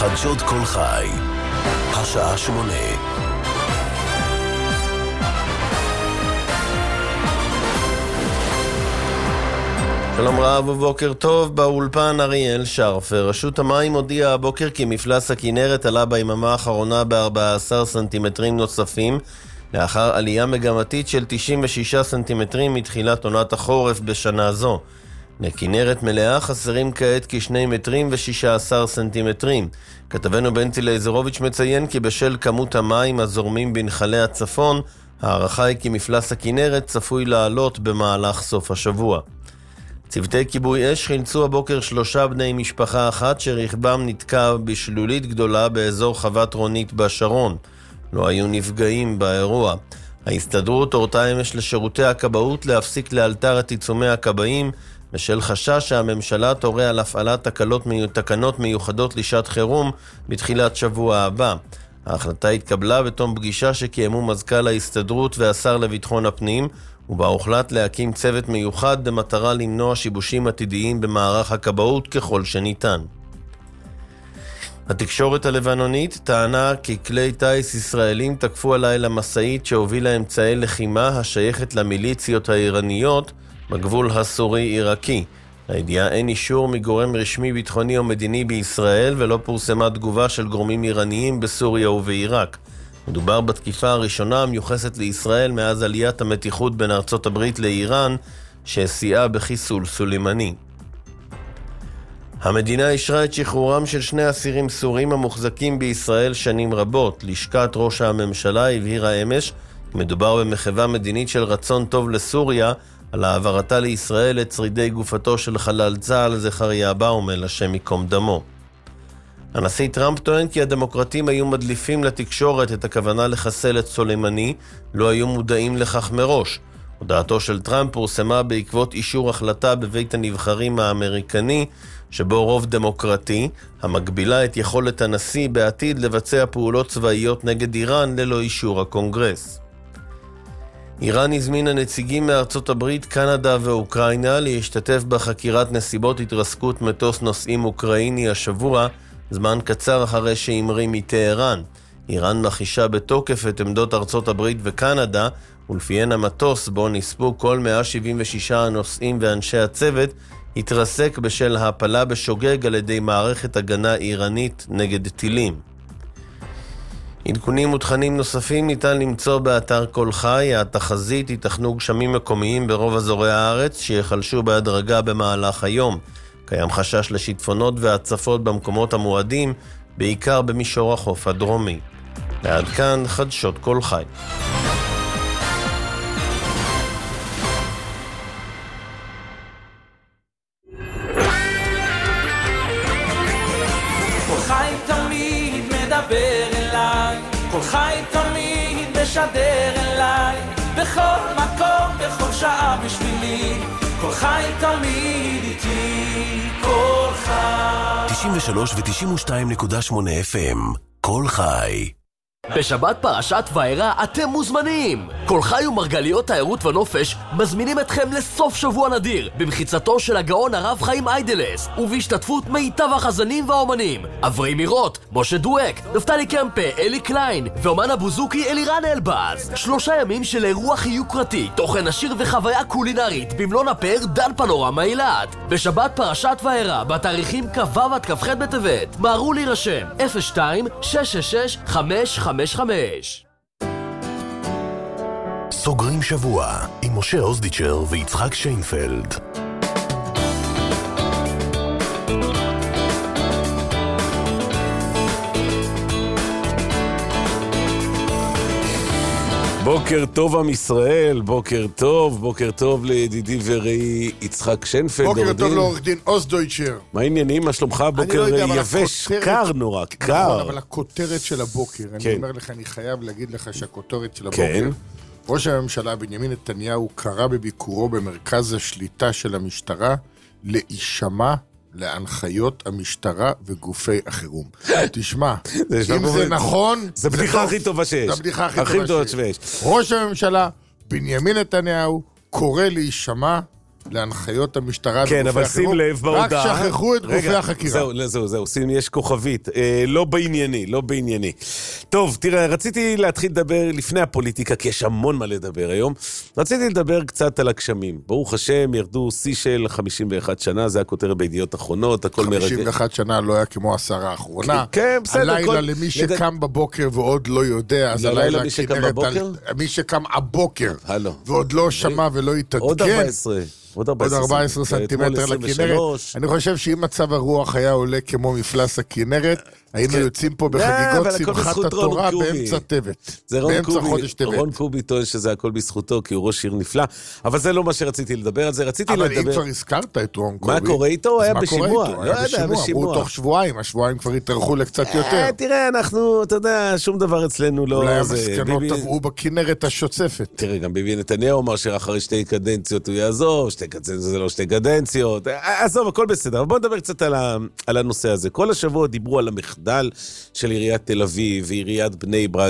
חדשות כל חי, השעה 8. שלום רב ובוקר טוב, באולפן אריאל שרפר. רשות המים הודיעה הבוקר כי מפלס הכינרת עלה ביממה האחרונה ב-14 סנטימטרים נוספים, לאחר עלייה מגמתית של 96 סנטימטרים מתחילת עונת החורף בשנה זו. לכינרת מלאה חסרים כעת כ2 מטרים ו16 סנטימטרים. כתבנו בנצי לייזרוביץ' מציין כי בשל כמות המים הזורמים בנחלי הצפון, הערכה היא כי מפלס הכינרת צפוי לעלות במהלך סוף השבוע. צוותי כיבוי אש חילצו הבוקר 3 בני משפחה אחת שרכבם נתקע בשלולית גדולה באזור חוות רונית בשרון. לא היו נפגעים באירוע. ההסתדרות הורתה אמש לשירותי הכבאות להפסיק לאלתר את עיצומי הכבאים בשל חשש שהממשלה תורה על הפעלת תקנות מיוחדות לשעת חירום בתחילת שבוע הבא. ההחלטה התקבלה בתום פגישה שקיימו מזכ"ל ההסתדרות והשר לביטחון הפנים, ובה הוחלט להקים צוות מיוחד במטרה למנוע שיבושים עתידיים במערך הכבאות ככל שניתן. התקשורת הלבנונית טענה כי כלי טייס ישראלים תקפו הלילה משאית שהובילה אמצעי לחימה השייכת למיליציות האיראניות בגבול הסורי-עיראקי. לידיעה אין אישור מגורם רשמי ביטחוני או מדיני בישראל, ולא פורסמה תגובה של גורמים איראניים בסוריה ובעיראק. מדובר בתקיפה הראשונה המיוחסת לישראל מאז עליית המתיחות בין ארצות הברית לאיראן, שסייעה בחיסול סולימני. המדינה אישרה את שחרורם של 2 אסירים סורים המוחזקים בישראל שנים רבות. לשכת ראש הממשלה הבהירה אמש, מדובר במחווה מדינית של רצון טוב לסוריה, על העברתה לישראל את שרידי גופתו של חלל צה"ל זכריה באומל, השם ייקום דמו. הנשיא טראמפ טוען כי הדמוקרטים היו מדליפים לתקשורת את הכוונה לחסל את סולימני, לא היו מודעים לכך מראש. הודעתו של טראמפ פורסמה בעקבות אישור החלטה בבית הנבחרים האמריקני, שבו רוב דמוקרטי, המגבילה את יכולת הנשיא בעתיד לבצע פעולות צבאיות נגד איראן ללא אישור הקונגרס. איראן הזמינה נציגים מארצות הברית, קנדה ואוקראינה להשתתף בחקירת נסיבות התרסקות מטוס נוסעים אוקראיני השבוע, זמן קצר אחרי שהמריא מטהרן. איראן מחישה בתוקף את עמדות ארצות הברית וקנדה, ולפיהן המטוס בו נספו כל 176 הנוסעים ואנשי הצוות התרסק בשל ההפלה בשוגג על ידי מערכת הגנה איראנית נגד טילים. עדכונים ותכנים נוספים ניתן למצוא באתר כל חי. התחזית ייתכנו גשמים מקומיים ברוב אזורי הארץ שיחלשו בהדרגה במהלך היום. קיים חשש לשיטפונות והצפות במקומות המועדים, בעיקר במישור החוף הדרומי. ועד כאן חדשות כל חי. כל חי תמיד מדבר אליי, כל חי תמיד משדר אליי, בכל מקום, בכל שעה בשבילי, כל חי תמיד איתי, כל חי. 93 ו-92.8 FM, כל חי. בשבת פרשת וארא אתם מוזמנים. כל חי ומרגליות תיירות ונופש מזמינים אתכם לסוף שבוע נדיר במחיצתו של הגאון הרב חיים איידלס, ובהשתתפות מיטב החזנים והאומנים אברי מירות, משה דואק, נפתלי קמפה, אלי קליין ואומן הבוזוקי אלירן אלבאז. 3 ימים של אירוח יוקרתי, תוכן עשיר וחוויה קולינרית במלון הפאר דן פנורמה אילת. בשבת פרשת וארא בתאריכים כ"ו עד כ"ח בטבת. מהרו להירשם 02-666-555. סוגרים שבוע עם משה אוזדיצ'ר ויצחק שיינפלד. בוקר טוב עם ישראל, בוקר טוב לידידי ורעי יצחק שיינפלד. בוקר טוב לעורך דין אוזדויצ'ר. מה העניינים? מה שלומך? בוקר יבש, קר נורא, קר. נכון, אבל הכותרת של הבוקר, אני אומר לך, אני חייב להגיד לך שהכותרת של הבוקר, ראש הממשלה בנימין נתניהו קרא בביקורו במרכז השליטה של המשטרה להישמע להנחיות המשטרה וגופי החירום. תשמע, אם זה נכון, זה בדיחה הכי טובה שיש. זה בדיחה הכי טובה שיש. ראש הממשלה בנימין נתניהו קורא להישמע להנחיות המשטרה. כן, אבל שים לב בהודעה. רק שכחו את גופי החקירה. זהו, שים, יש כוכבית. לא בענייני. טוב, תראה, רציתי להתחיל לדבר לפני הפוליטיקה, כי יש המון מה לדבר היום. רציתי לדבר קצת על הגשמים. ברוך השם, ירדו שיא של 51 שנה, זה הכותרת בידיעות אחרונות, הכל מרגע. 51 שנה לא היה כמו 10 האחרונה. כן, בסדר. הלילה למי שקם בבוקר ועוד לא יודע, אז הלילה מי שקם בבוקר? מי שקם הבוקר, ועוד לא שמע ולא יתעדכן. עוד 14 סנטימטר לכנרת. אני חושב שאם מצב הרוח היה עולה כמו מפלס הכנרת, היינו יוצאים פה בחגיגות שמחת התורה באמצע טבת. באמצע חודש טבת. רון קובי טוען שזה הכל בזכותו, כי הוא ראש עיר נפלא. אבל זה לא מה שרציתי לדבר על זה. אבל אם כבר הזכרת את רון קובי... מה קורה איתו? הוא היה בשימוע. הוא תוך שבועיים. השבועיים כבר התארכו לקצת יותר. תראה, אנחנו, אתה יודע, שום דבר אצלנו לא... אולי המסקנות טבעו בכנרת השוצפת. תראה, גם ביבי נתניהו אמר שאחרי 2 קדנציות הוא יעזוב, 2 קדנציות זה לא 2 קדנציות. עזוב, הכל בסדר. אבל בואו נדבר קצת על הנושא הזה. כל השבוע דיברו על המחדל של עיריית תל אביב, ועיריית בני ברק,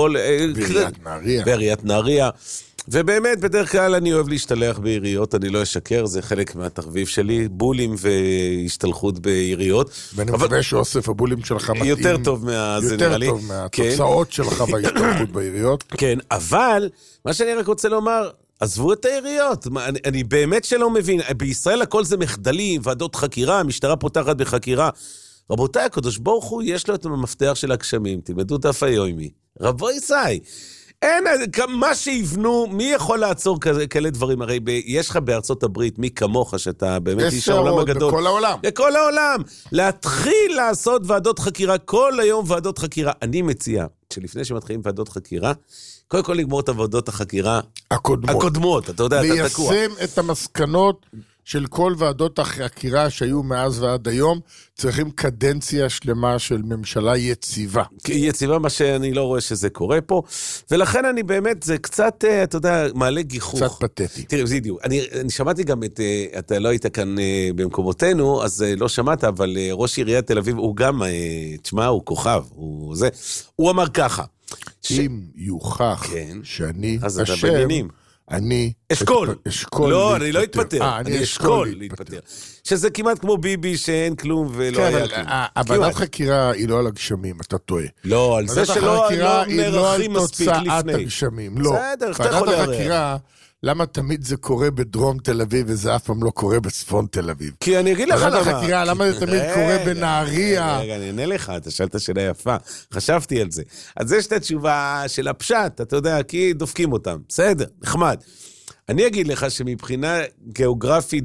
ועיריית נהריה. ובאמת, בדרך כלל אני אוהב להשתלח בעיריות, אני לא אשקר, זה חלק מהתחביב שלי, בולים והשתלחות בעיריות. ואני מקווה שאוסף הבולים שלך מתאים. יותר טוב זה נראה לי. יותר טוב מהתוצאות שלך בהשתלחות בעיריות. כן, אבל מה שאני רק רוצה לומר, עזבו את העיריות, אני באמת שלא מבין, בישראל הכל זה מחדלים, ועדות חקירה, המשטרה פותחת בחקירה. רבותיי, הקדוש ברוך הוא, יש לו את המפתח של הגשמים, תלמדו דף היומי. רבו ישי, אין, מה שיבנו, מי יכול לעצור כאלה דברים? הרי יש לך בארצות הברית, מי כמוך, שאתה באמת איש העולם הגדול. בכל העולם. בכל העולם. להתחיל לעשות ועדות חקירה, כל היום ועדות חקירה. אני מציע, שלפני שמתחילים ועדות חקירה, קודם כל לגמור את עבודות החקירה הקודמות, אתה יודע, אתה תקוע. ליישם את המסקנות של כל ועדות החקירה שהיו מאז ועד היום, צריכים קדנציה שלמה של ממשלה יציבה. יציבה, מה שאני לא רואה שזה קורה פה, ולכן אני באמת, זה קצת, אתה יודע, מעלה גיחוך. קצת פתטי. תראה, זידיו, אני שמעתי גם אתה לא היית כאן במקומותינו, אז לא שמעת, אבל ראש עיריית תל אביב, הוא גם, תשמע, הוא כוכב, הוא אמר ככה. אם יוכח שאני אשם, אני אשכול. לא, אני לא אתפטר. אני אשכול להתפטר. שזה כמעט כמו ביבי שאין כלום ולא היה כלום. ועדת חקירה היא לא על הגשמים, אתה טועה. לא, על זה שלא נערכים מספיק לפני. ועדת הגשמים, לא. בסדר, אתה יכול ועדת החקירה, למה תמיד זה קורה בדרום תל אביב וזה אף פעם לא קורה בצפון תל אביב? כי אני אגיד לך למה. ועדת החקירה, למה זה תמיד קורה בנהריה? רגע, אני אענה לך, אתה שאלת שאלה יפה. חשבתי על זה. אז יש את התשובה של הפשט, אתה יודע, כי דופקים אותם. בסדר, נחמד. אני אגיד לך שמבחינה גיאוגרפית,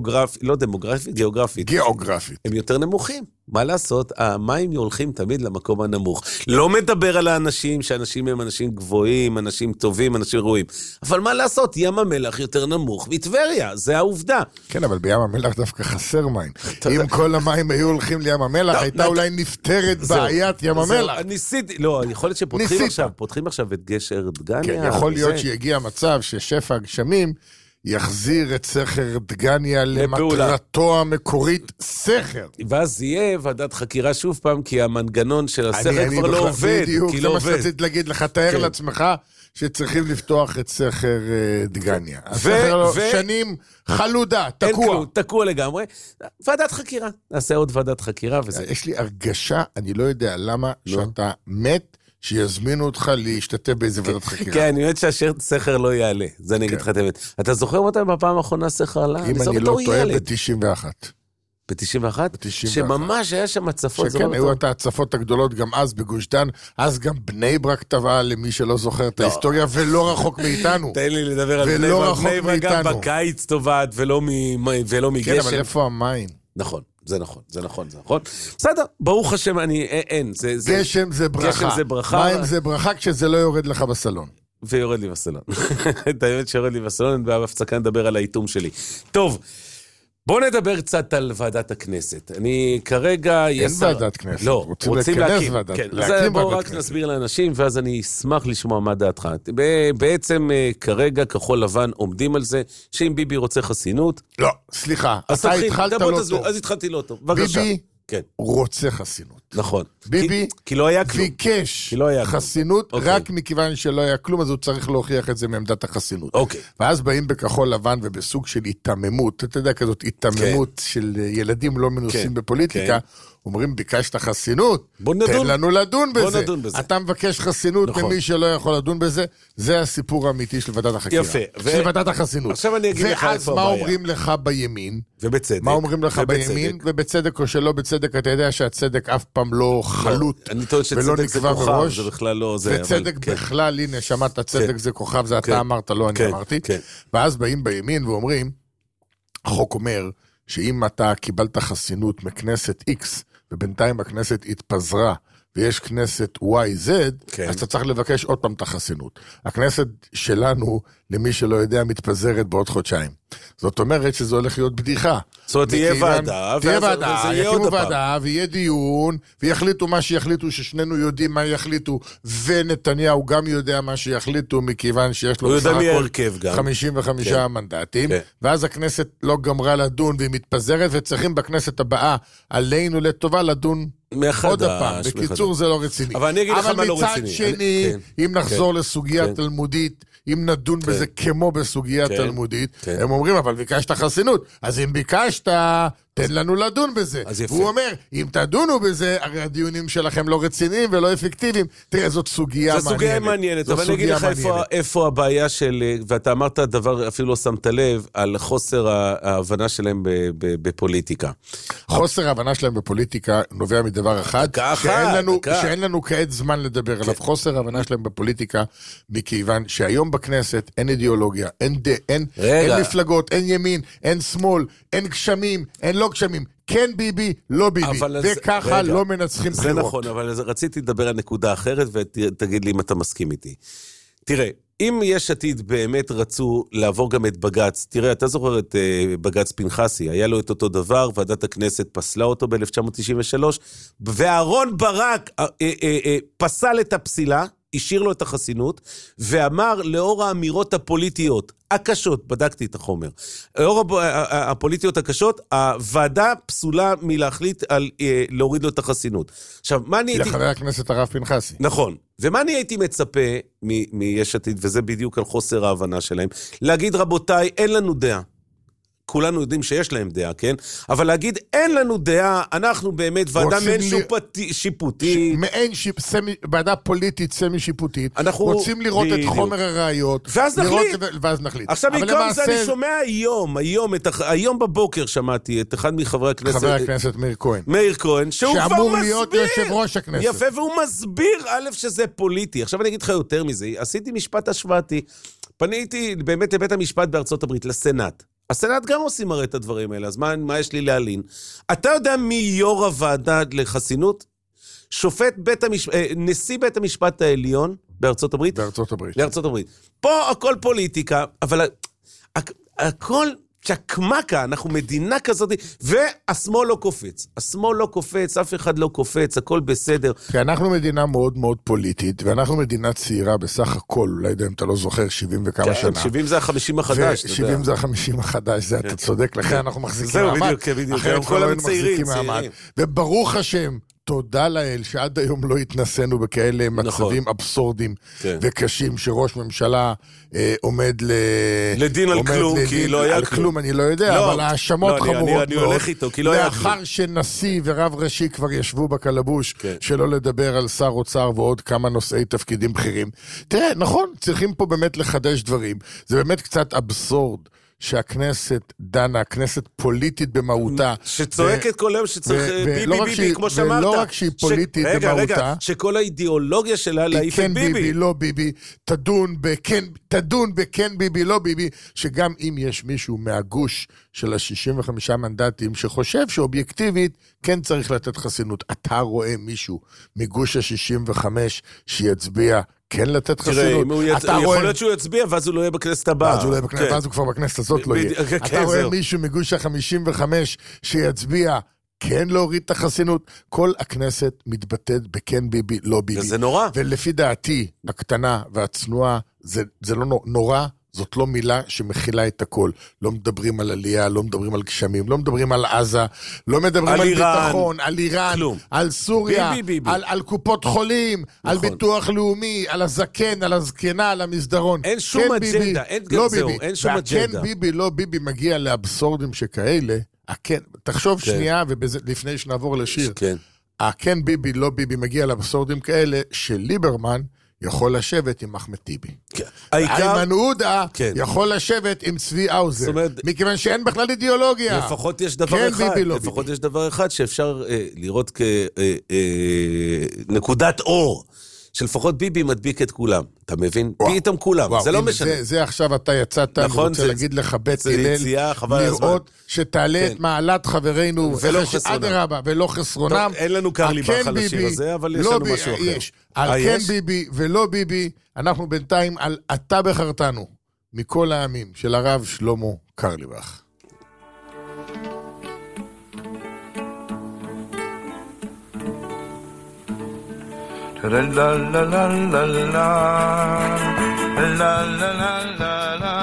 גיאוגרפית, הם יותר נמוכים. מה לעשות? המים הולכים תמיד למקום הנמוך. לא מדבר על האנשים, שאנשים הם אנשים גבוהים, אנשים טובים, אנשים ראויים. אבל מה לעשות? ים המלח יותר נמוך מטבריה, זה העובדה. כן, אבל בים המלח דווקא חסר מים. אם כל המים היו הולכים לים המלח, הייתה אולי נפטרת בעיית ים המלח. ניסיתי, לא, יכול להיות שפותחים עכשיו את גשר דגניה. כן, יכול להיות שיגיע מצב ששפע הגשמים יחזיר את סכר דגניה למטרתו המקורית סכר. ואז יהיה ועדת חקירה שוב פעם, כי המנגנון של הסכר כבר לא עובד. בדיוק, זה מה שרציתי להגיד לך, תאר לעצמך שצריכים לפתוח את סכר דגניה. הסכר שנים חלודה, תקוע. תקוע לגמרי. ועדת חקירה. נעשה עוד ועדת חקירה וזה. יש לי הרגשה, אני לא יודע למה, שאתה מת, שיזמינו אותך להשתתף באיזה ועדת חקירה. כן, אני יודעת שהסכר לא יעלה. זה אני אגיד לך את האמת. אתה זוכר אותם בפעם האחרונה סכר עלה? אם אני לא טועה, ב-91. ב-91? שממש היה שם הצפות. שכן, היו את ההצפות הגדולות גם אז בגוש דן, אז גם בני ברק טבעה למי שלא זוכר את ההיסטוריה, ולא רחוק מאיתנו. תן לי לדבר על בני ברק. בני ברק גם בקיץ טובעת ולא מגשם. כן, אבל איפה המים? נכון. זה נכון. בסדר, ברוך השם, אין. גשם זה ברכה. מים זה ברכה כשזה לא יורד לך בסלון. ויורד לי בסלון. את האמת שיורד לי בסלון, בהפסקה נדבר על האיתום שלי. טוב, בואו נדבר קצת על ועדת הכנסת. אני כרגע... אין ועדת כנסת. לא, רוצים להקים. כן, אז בואו רק נסביר לאנשים, ואז אני אשמח לשמוע מה דעתך. בעצם כרגע כחול לבן עומדים על זה, שאם ביבי רוצה חסינות... לא, סליחה, אתה התחלת לא טוב. אז התחלתי לא טוב. ביבי כן. רוצה חסינות. נכון. ביבי כי לא היה כלום. ביקש חסינות רק מכיוון שלא היה כלום, אז הוא צריך להוכיח את זה מעמדת החסינות. אוקיי. ואז באים בכחול לבן ובסוג של התממות, אתה יודע, כזאת התממות של ילדים לא מנוסים בפוליטיקה, אומרים, ביקשת חסינות, תן לנו לדון בזה. אתה מבקש חסינות ממי שלא יכול לדון בזה, זה הסיפור האמיתי של ועדת החקירה. יפה. של ועדת החסינות. עכשיו אני אגיד לך ואז מה אומרים לך בימין? ובצדק. מה אומרים לך בימין? ובצדק או שלא בצדק, אתה יודע שהצדק אף פעם לא חלוט ולא נקבע מראש. זה בכלל לא זה. וצדק בכלל, הנה, שמעת צדק זה כוכב, זה אתה אמרת, לא אני אמרתי. ואז באים בימין ואומרים, החוק אומר שאם אתה קיבלת חסינות מכנסת X, ובינתיים הכנסת התפזרה, ויש כנסת YZ, אז אתה צריך לבקש עוד פעם את החסינות. הכנסת שלנו, למי שלא יודע, מתפזרת בעוד חודשיים. זאת אומרת שזה הולך להיות בדיחה. זאת אומרת, תהיה ועדה, יקימו ועדה, ויהיה דיון, ויחליטו מה שיחליטו, ששנינו יודעים מה יחליטו, ונתניהו גם יודע מה שיחליטו, מכיוון שיש לו בסך הכל 55 מנדטים, ואז הכנסת לא גמרה לדון, והיא מתפזרת, וצריכים בכנסת הבאה, עלינו לטובה לדון עוד הפעם. בקיצור זה לא רציני. אבל אני אגיד לך מה לא רציני. אבל מצד שני, אם נחזור לסוגיה תלמודית, אם נדון בזה כמו בסוגיה תלמודית, הם אומרים, אבל ביקשת חסינות. אז אם ביקשת, תן לנו לדון בזה. והוא אומר, אם תדונו בזה, הרי הדיונים שלכם לא רציניים ולא אפקטיביים. תראה, זאת סוגיה מעניינת. זו סוגיה מעניינת, אבל אני אגיד לך איפה הבעיה של, ואתה אמרת דבר, אפילו לא שמת לב, על חוסר ההבנה שלהם בפוליטיקה. חוסר ההבנה שלהם בפוליטיקה נובע מדבר אחד, שאין לנו כעת זמן לדבר עליו. חוסר ההבנה שלהם בפוליטיקה, מכיוון שהיום בכנסת אין אידיאולוגיה, אין מפלגות, אין ימין, אין שמאל, אין גשמים, אין לא גשמים. כן ביבי, לא ביבי, וככה לא מנצחים בחירות. זה נכון, אבל רציתי לדבר על נקודה אחרת, ותגיד לי אם אתה מסכים איתי. תראה, אם יש עתיד באמת רצו לעבור גם את בגץ, תראה, אתה זוכר את בגץ פנחסי, היה לו את אותו דבר, ועדת הכנסת פסלה אותו ב-1993, ואהרון ברק פסל את הפסילה, השאיר לו את החסינות, ואמר לאור האמירות הפוליטיות הקשות, בדקתי את החומר, לאור הפוליטיות הקשות, הוועדה פסולה מלהחליט על להוריד לו את החסינות. עכשיו, מה אני הייתי... לחבר הכנסת הרב פנחסי. נכון. ומה אני הייתי מצפה מיש עתיד, וזה בדיוק על חוסר ההבנה שלהם, להגיד, רבותיי, אין לנו דעה. כולנו יודעים שיש להם דעה, כן? אבל להגיד, אין לנו דעה, אנחנו באמת ועדה מעין שיפוטית. מעין ועדה פוליטית סמי-שיפוטית. רוצים לראות את חומר הראיות. ואז נחליט. עכשיו, בעיקר זה אני שומע היום בבוקר שמעתי את אחד מחברי הכנסת. חבר הכנסת מאיר כהן. מאיר כהן, שהוא כבר מסביר. שאמור להיות יושב ראש הכנסת. יפה, והוא מסביר, א', שזה פוליטי. עכשיו אני אגיד לך יותר מזה, עשיתי משפט השוואתי, פניתי באמת לבית המשפט בארצות הברית, לסנאט. הסנאט גם עושים הרי את הדברים האלה, אז מה יש לי להלין? אתה יודע מי יו"ר הוועדה לחסינות? נשיא בית המשפט העליון בארצות הברית? בארצות הברית. פה הכל פוליטיקה, אבל הכל צ'קמקה, אנחנו מדינה כזאת, והשמאל לא קופץ. השמאל לא קופץ, אף אחד לא קופץ, הכל בסדר. כי אנחנו מדינה מאוד מאוד פוליטית, ואנחנו מדינה צעירה בסך הכל, אולי יודע אם אתה לא זוכר, 70 וכמה שנה. 70 זה ה-50 החדש. 70 זה ה-50 החדש, זה אתה צודק, לכן אנחנו מחזיקים מעמד. אחרת כל היום מחזיקים מעמד. וברוך השם, תודה לאל שעד היום לא התנסינו בכאלה מצבים אבסורדים וקשים, שראש ממשלה עומד לדין על כלום, כי לא היה כלום, אני לא יודע, אבל האשמות חמורות מאוד, לאחר שנשיא ורב ראשי כבר ישבו בקלבוש, שלא לדבר על שר אוצר ועוד כמה נושאי תפקידים בכירים. תראה, נכון, צריכים פה באמת לחדש דברים, זה באמת קצת אבסורד. שהכנסת דנה, הכנסת פוליטית במהותה. שצועקת כל יום שצריך ביבי, כמו שאמרת. ולא רק שהיא פוליטית במהותה. רגע, שכל האידיאולוגיה שלה להעיף את ביבי. כן ביבי, לא ביבי, תדון בכן ביבי, לא ביבי, שגם אם יש מישהו מהגוש של ה-65 מנדטים, שחושב שאובייקטיבית כן צריך לתת חסינות. אתה רואה מישהו מגוש ה-65 שיצביע כן לתת חסינות. יכול להיות שהוא יצביע, ואז הוא לא יהיה בכנסת הבאה. ואז הוא כבר בכנסת הזאת לא יהיה. אתה רואה מישהו מגוש ה-55 שיצביע, כן להוריד את החסינות. כל הכנסת מתבטאת בכן ביבי, לא ביבי. וזה נורא. ולפי דעתי, הקטנה והצנועה, זה לא נורא, זאת לא מילה שמכילה את הכל. לא מדברים על עלייה, לא מדברים על גשמים, לא מדברים על עזה, לא מדברים על ביטחון, על איראן, על סוריה, על קופות חולים, על ביטוח לאומי, על הזקן, על הזקנה, על המסדרון. אין שום אג'נדה, אין שום אג'נדה. והכן ביבי, לא ביבי, מגיע לאבסורדים שכאלה. תחשוב שנייה, ולפני שנעבור לשיר. הכן ביבי, לא ביבי, מגיע לאבסורדים כאלה, שליברמן יכול לשבת עם אחמד טיבי. איימן עודה יכול לשבת עם צבי האוזר. מכיוון שאין בכלל אידיאולוגיה. לפחות יש דבר אחד שאפשר לראות כנקודת אור. שלפחות ביבי מדביק את כולם, אתה מבין? פתאום כולם, זה לא משנה. זה עכשיו אתה יצאת, אני רוצה להגיד לך בית הלל, לראות שתעלה את מעלת חברינו, אדרבה, ולא חסרונם. אין לנו קר ליבך על השיר הזה, אבל יש לנו משהו אחר. על כן ביבי ולא ביבי, אנחנו בינתיים על אתה בחרתנו, מכל העמים, של הרב שלמה קרליבך. La la la la la la la la la la la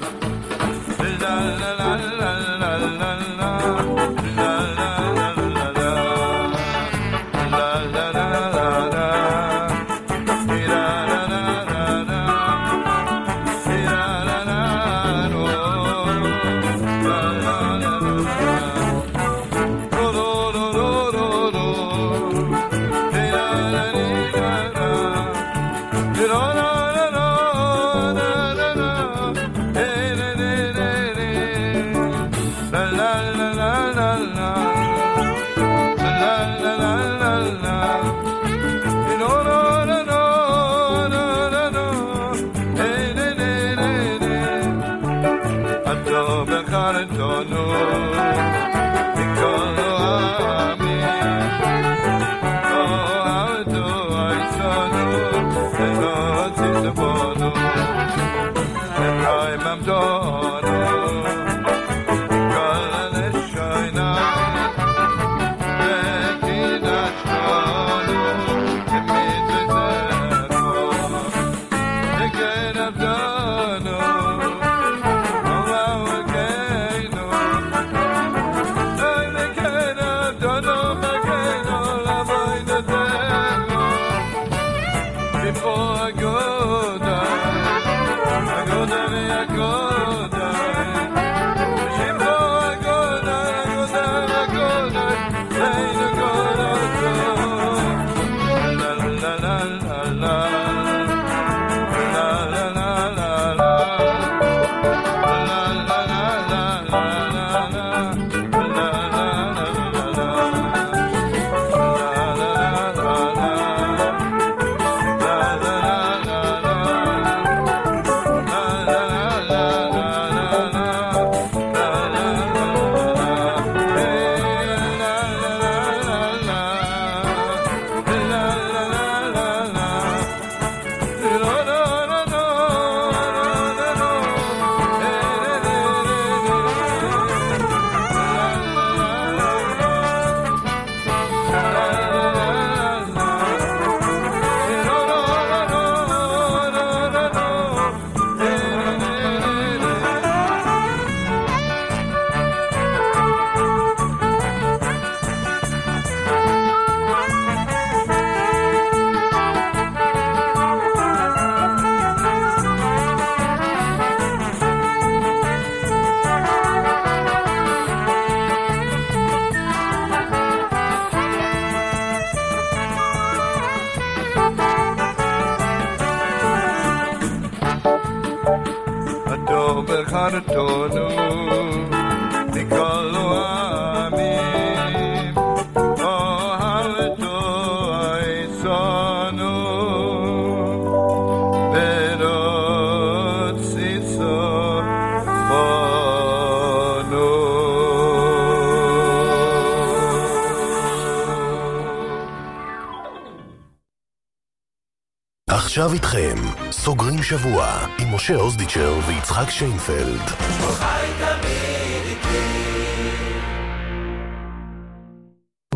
עכשיו איתכם, סוגרים שבוע עם משה אוזדיצ'ר ויצחק שיינפלד.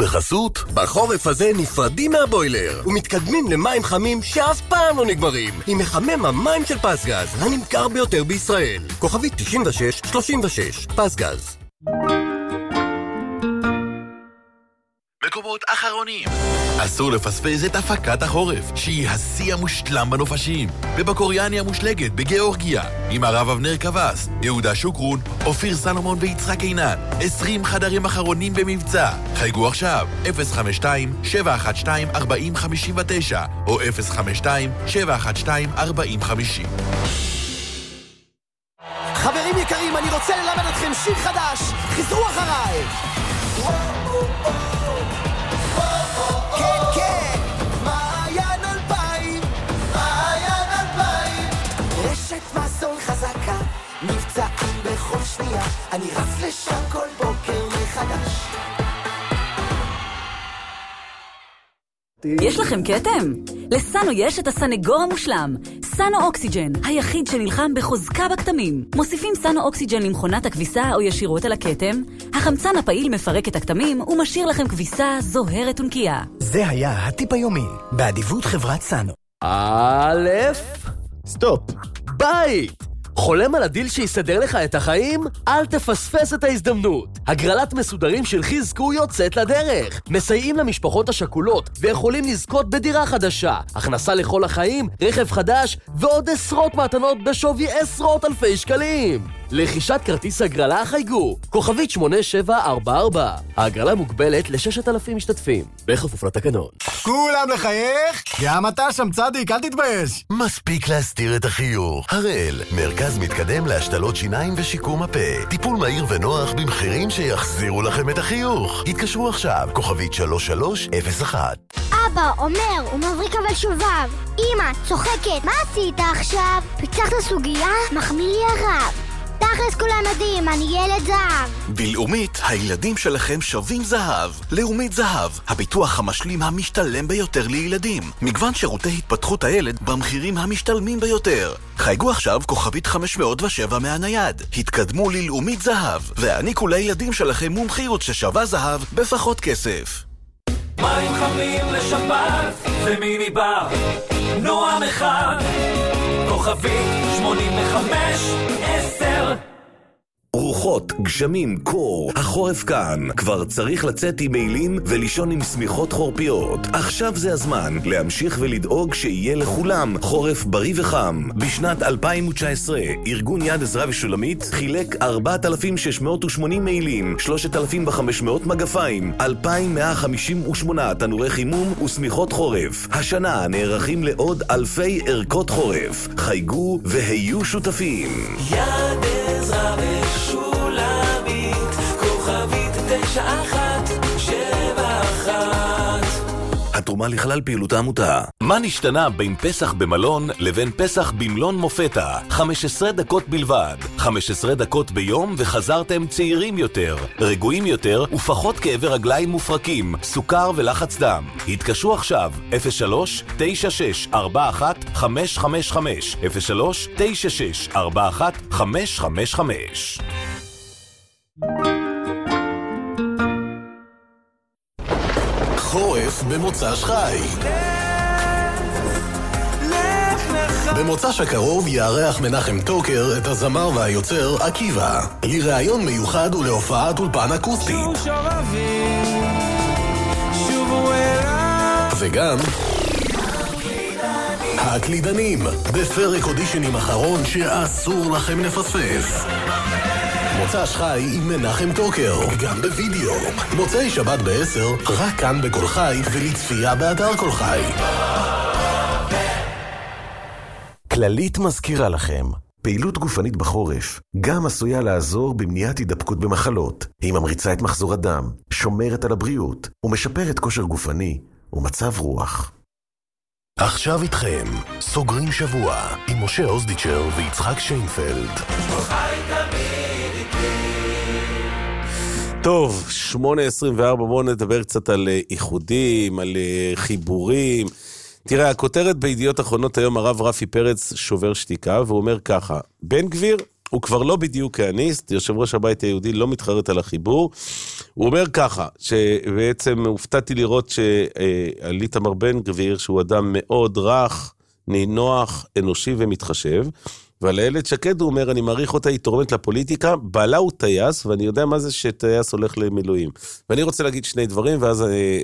בחסות בחורף הזה נפרדים מהבוילר ומתקדמים למים חמים שאף פעם לא נגמרים עם מחמם המים של פסגז, הנמכר ביותר בישראל. כוכבית 9636, פסגז. מקומות אחרונים. אסור לפספס את הפקת החורף, שהיא השיא המושלם בנופשים. בבקוריאני המושלגת בגיאורגיה, עם הרב אבנר קבס, יהודה שוקרון, אופיר סלומון ויצחק עינן. 20 חדרים אחרונים במבצע. חייגו עכשיו, 052-712-4059 או 052-712-4050. חברים יקרים, אני רוצה ללמד אתכם שיר חדש. חזרו אחריי. כן, כן, מעיין 2000, מעיין 2000. רשת מזון חזקה, מבצעים בכל שנייה, אני רץ לשם כל בוקר מחדש. יש לכם כתם? לסנו יש את הסנגור המושלם, סנו אוקסיג'ן, היחיד שנלחם בחוזקה בכתמים. מוסיפים סנו אוקסיג'ן למכונת הכביסה או ישירות על הכתם, החמצן הפעיל מפרק את הכתמים ומשאיר לכם כביסה זוהרת ונקייה. זה היה הטיפ היומי, באדיבות חברת סנו. א', סטופ. בית! חולם על הדיל שיסדר לך את החיים? אל תפספס את ההזדמנות. הגרלת מסודרים של חזקו יוצאת לדרך. מסייעים למשפחות השכולות ויכולים לזכות בדירה חדשה, הכנסה לכל החיים, רכב חדש ועוד עשרות מתנות בשווי עשרות אלפי שקלים. לחישת כרטיס הגרלה חייגו, כוכבית 8744. ההגרלה מוגבלת ל6,000 משתתפים, בכפוף לתקנון. כולם לחייך? גם אתה שם צדיק, אל תתבייש. מספיק להסתיר את החיוך. הראל, מרכז מתקדם להשתלות שיניים ושיקום הפה. טיפול מהיר ונוח במחירים שיחזירו לכם את החיוך. התקשרו עכשיו, כוכבית 3301. אבא אומר, הוא מבריק אבל שובב. אמא, צוחקת, מה עשית עכשיו? פיצחת סוגיה? מחמיא לי הרב. תכלס כולם יודעים, אני ילד זהב. בלאומית, הילדים שלכם שווים זהב. לאומית זהב, הביטוח המשלים המשתלם ביותר לילדים. מגוון שירותי התפתחות הילד במחירים המשתלמים ביותר. חייגו עכשיו כוכבית 507 מהנייד. התקדמו ללאומית זהב, והעניקו לילדים שלכם מומחיות ששווה זהב בפחות כסף. מים חמים לשבת, זה מיני בר, נועם אחד, כוכבית 8510. רוחות, גשמים, קור, החורף כאן. כבר צריך לצאת עם מעילים ולישון עם סמיכות חורפיות. עכשיו זה הזמן להמשיך ולדאוג שיהיה לכולם חורף בריא וחם. בשנת 2019, ארגון יד עזרא ושולמית חילק 4,680 מעילים, 3,500 מגפיים, 2,158 תנורי חימום וסמיכות חורף. השנה נערכים לעוד אלפי ערכות חורף. חייגו והיו שותפים. יד עזרא ושולמית, כוכבית 9171. התרומה לכלל פעילות העמותה. מה נשתנה בין פסח במלון לבין פסח במלון מופתה? 15 דקות בלבד. 15 דקות ביום וחזרתם צעירים יותר, רגועים יותר ופחות כאבי רגליים מופרקים, סוכר ולחץ דם. התקשרו עכשיו, 03-9641-555, 03-9641-555. חורף במוצ"ש חי. במוצ"ש הקרוב יארח מנחם טוקר את הזמר והיוצר עקיבא לראיון מיוחד ולהופעת אולפן אקוסטית. וגם הקלידנים בפרק אודישנים אחרון שאסור לכם לפספס. מוצ"ש חי עם מנחם טוקר, גם בווידאו. מוצאי שבת ב-10, רק כאן בכל חי ולצפייה באתר כל חי. כללית מזכירה לכם, פעילות גופנית בחורף גם עשויה לעזור במניעת הידבקות במחלות. היא ממריצה את מחזור הדם, שומרת על הבריאות ומשפרת כושר גופני ומצב רוח. עכשיו איתכם, סוגרים שבוע עם משה אוזדיצ'ר ויצחק שיינפלד. טוב, 8:24, בואו נדבר קצת על איחודים, על חיבורים. תראה, הכותרת בידיעות אחרונות היום, הרב רפי פרץ שובר שתיקה, והוא אומר ככה, בן גביר הוא כבר לא בדיוק כהניסט, יושב ראש הבית היהודי לא מתחרט על החיבור. הוא אומר ככה, שבעצם הופתעתי לראות שעל איתמר בן גביר, שהוא אדם מאוד רך, נינוח, אנושי ומתחשב, ועל איילת שקד הוא אומר, אני מעריך אותה, היא תורמת לפוליטיקה, בעלה הוא טייס, ואני יודע מה זה שטייס הולך למילואים. ואני רוצה להגיד שני דברים, ואז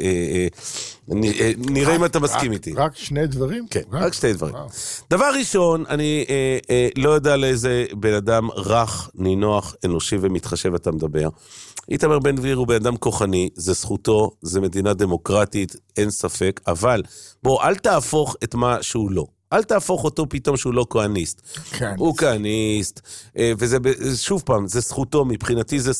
נראה אם אתה מסכים איתי. רק שני דברים? כן, רק שני דברים. דבר ראשון, אני לא יודע לאיזה בן אדם רך, נינוח, אנושי ומתחשב אתה מדבר. איתמר בן גביר הוא בן אדם כוחני, זה זכותו, זה מדינה דמוקרטית, אין ספק, אבל בוא, אל תהפוך את מה שהוא לא. אל תהפוך אותו פתאום שהוא לא כהניסט. הוא כהניסט, וזה, שוב פעם, זה זכותו, מבחינתי זה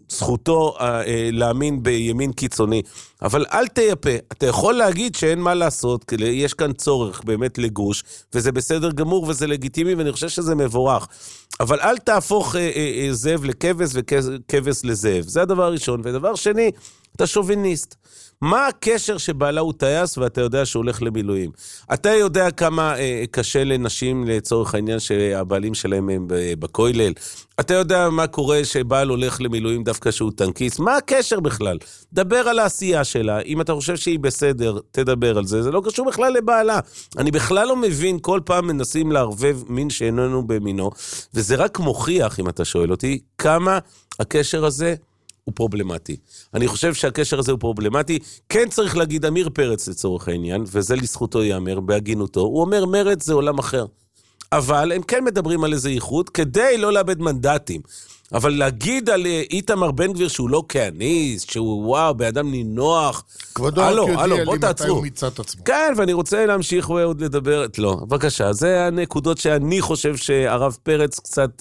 זכותו להאמין בימין קיצוני, אבל אל תייפה, אתה יכול להגיד שאין מה לעשות, יש כאן צורך באמת לגוש, וזה בסדר גמור וזה לגיטימי, ואני חושב שזה מבורך, אבל אל תהפוך זאב לכבש וכבש לזאב, זה הדבר הראשון, ודבר שני, אתה שוביניסט. מה הקשר שבעלה הוא טייס ואתה יודע שהוא הולך למילואים? אתה יודע כמה קשה לנשים לצורך העניין שהבעלים שלהם הם בכולל? אתה יודע מה קורה שבעל הולך למילואים דווקא שהוא טנקיסט? מה הקשר בכלל? דבר על העשייה שלה, אם אתה חושב שהיא בסדר, תדבר על זה, זה לא קשור בכלל לבעלה. אני בכלל לא מבין, כל פעם מנסים לערבב מין שאיננו במינו, וזה רק מוכיח, אם אתה שואל אותי, כמה הקשר הזה הוא פרובלמטי. אני חושב שהקשר הזה הוא פרובלמטי. כן צריך להגיד אמיר פרץ לצורך העניין, וזה לזכותו יאמר, בהגינותו. הוא אומר מרץ זה עולם אחר. אבל הם כן מדברים על איזה ייחוד, כדי לא לאבד מנדטים. אבל להגיד על איתמר בן גביר שהוא לא כהניסט, שהוא וואו, באדם נינוח. כבודו רק יודיע לי מתי הוא מיצה את עצמו. כן, ואני רוצה להמשיך ועוד לדבר. לא, בבקשה, זה הנקודות שאני חושב שהרב פרץ קצת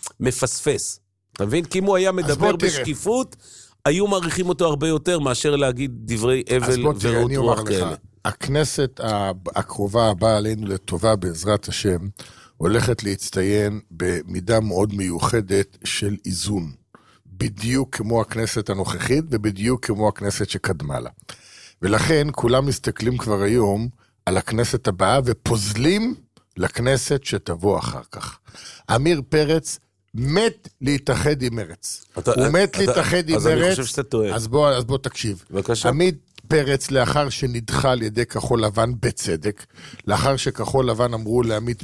מפספס. אתה מבין? כי אם הוא היה מדבר בשקיפות, היו מעריכים אותו הרבה יותר מאשר להגיד דברי אבל ורעות רוח כאלה. הכנסת הקרובה הבאה עלינו לטובה בעזרת השם, הולכת להצטיין במידה מאוד מיוחדת של איזון. בדיוק כמו הכנסת הנוכחית ובדיוק כמו הכנסת שקדמה לה. ולכן כולם מסתכלים כבר היום על הכנסת הבאה ופוזלים לכנסת שתבוא אחר כך. אמיר פרץ מת להתאחד עם מרץ. הוא מת להתאחד עם מרץ. אז אני חושב שאתה טועה. אז בוא תקשיב. בבקשה. עמית פרץ, לאחר שנדחה על ידי כחול לבן בצדק, לאחר שכחול לבן אמרו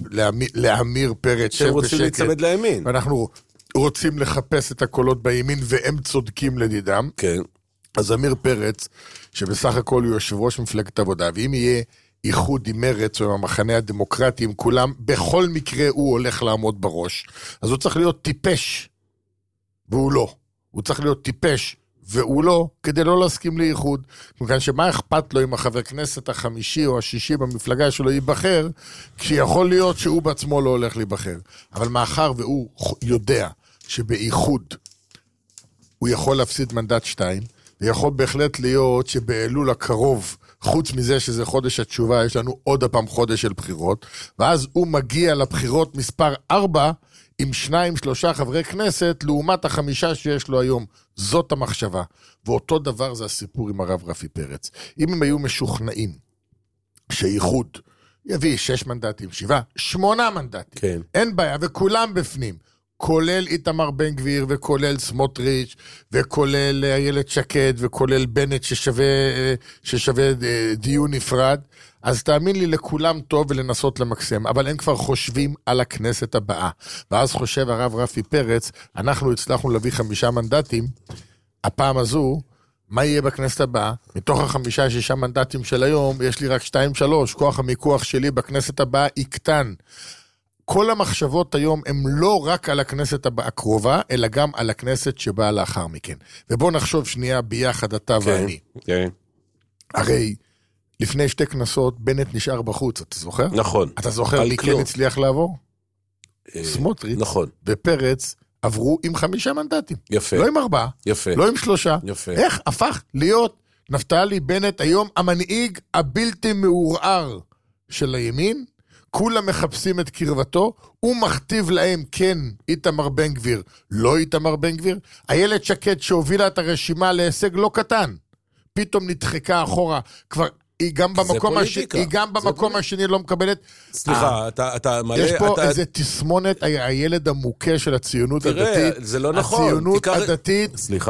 לאמיר פרץ שהם רוצים להצמד לימין. ואנחנו רוצים לחפש את הקולות בימין, והם צודקים לדידם. כן. אז אמיר פרץ, שבסך הכל הוא יושב ראש מפלגת עבודה, ואם יהיה איחוד עם מרץ או עם המחנה הדמוקרטי, עם כולם, בכל מקרה הוא הולך לעמוד בראש. אז הוא צריך להיות טיפש, והוא לא. הוא צריך להיות טיפש, והוא לא, כדי לא להסכים לאיחוד. מכאן שמה אכפת לו אם החבר כנסת החמישי או השישי במפלגה שלו ייבחר, כשיכול להיות שהוא בעצמו לא הולך להיבחר. אבל מאחר והוא יודע שבאיחוד הוא יכול להפסיד מנדט 2, ויכול בהחלט להיות שבאלול הקרוב, חוץ מזה שזה חודש התשובה, יש לנו עוד הפעם חודש של בחירות, ואז הוא מגיע לבחירות מספר 4, עם 2-3 חברי כנסת, לעומת 5 שיש לו היום. זאת המחשבה. ואותו דבר זה הסיפור עם הרב רפי פרץ. אם הם היו משוכנעים שאיחוד יביא 6 מנדטים, 7, 8 מנדטים, כן. אין בעיה, וכולם בפנים, כולל איתמר בן גביר, וכולל סמוטריץ', וכולל איילת שקד, וכולל בנט ששווה דיון נפרד, אז תאמין לי לכולם טוב ולנסות למקסם, אבל הם כבר חושבים על הכנסת הבאה. ואז חושב הרב רפי פרץ, אנחנו הצלחנו להביא 5 מנדטים, הפעם הזו, מה יהיה בכנסת הבאה? מתוך 5-6 מנדטים של היום, יש לי רק 2-3, כוח המיקוח שלי בכנסת הבאה יקטן. כל המחשבות היום הם לא רק על הכנסת הקרובה, אלא גם על הכנסת שבאה לאחר מכן. ובוא נחשוב שנייה ביחד, אתה ואני. כן. הרי לפני 2 כנסות, בנט נשאר בחוץ, אתה זוכר? נכון. אתה זוכר מי כן הצליח לעבור? סמוטריץ' נכון. ופרץ עברו עם 5 מנדטים. יפה. לא עם 4. יפה. לא עם 3. יפה. איך הפך להיות נפתלי בנט היום המנהיג הבלתי מעורער של הימין? כולם מחפשים את קרבתו, הוא מכתיב להם כן איתמר בן גביר, לא איתמר בן גביר. איילת שקד שהובילה את הרשימה להישג לא קטן, פתאום נדחקה אחורה, כבר היא גם במקום השני לא מקבלת. סליחה, אתה מלא... יש פה איזה תסמונת, הילד המוכה של הציונות הדתית. זה לא נכון. הציונות הדתית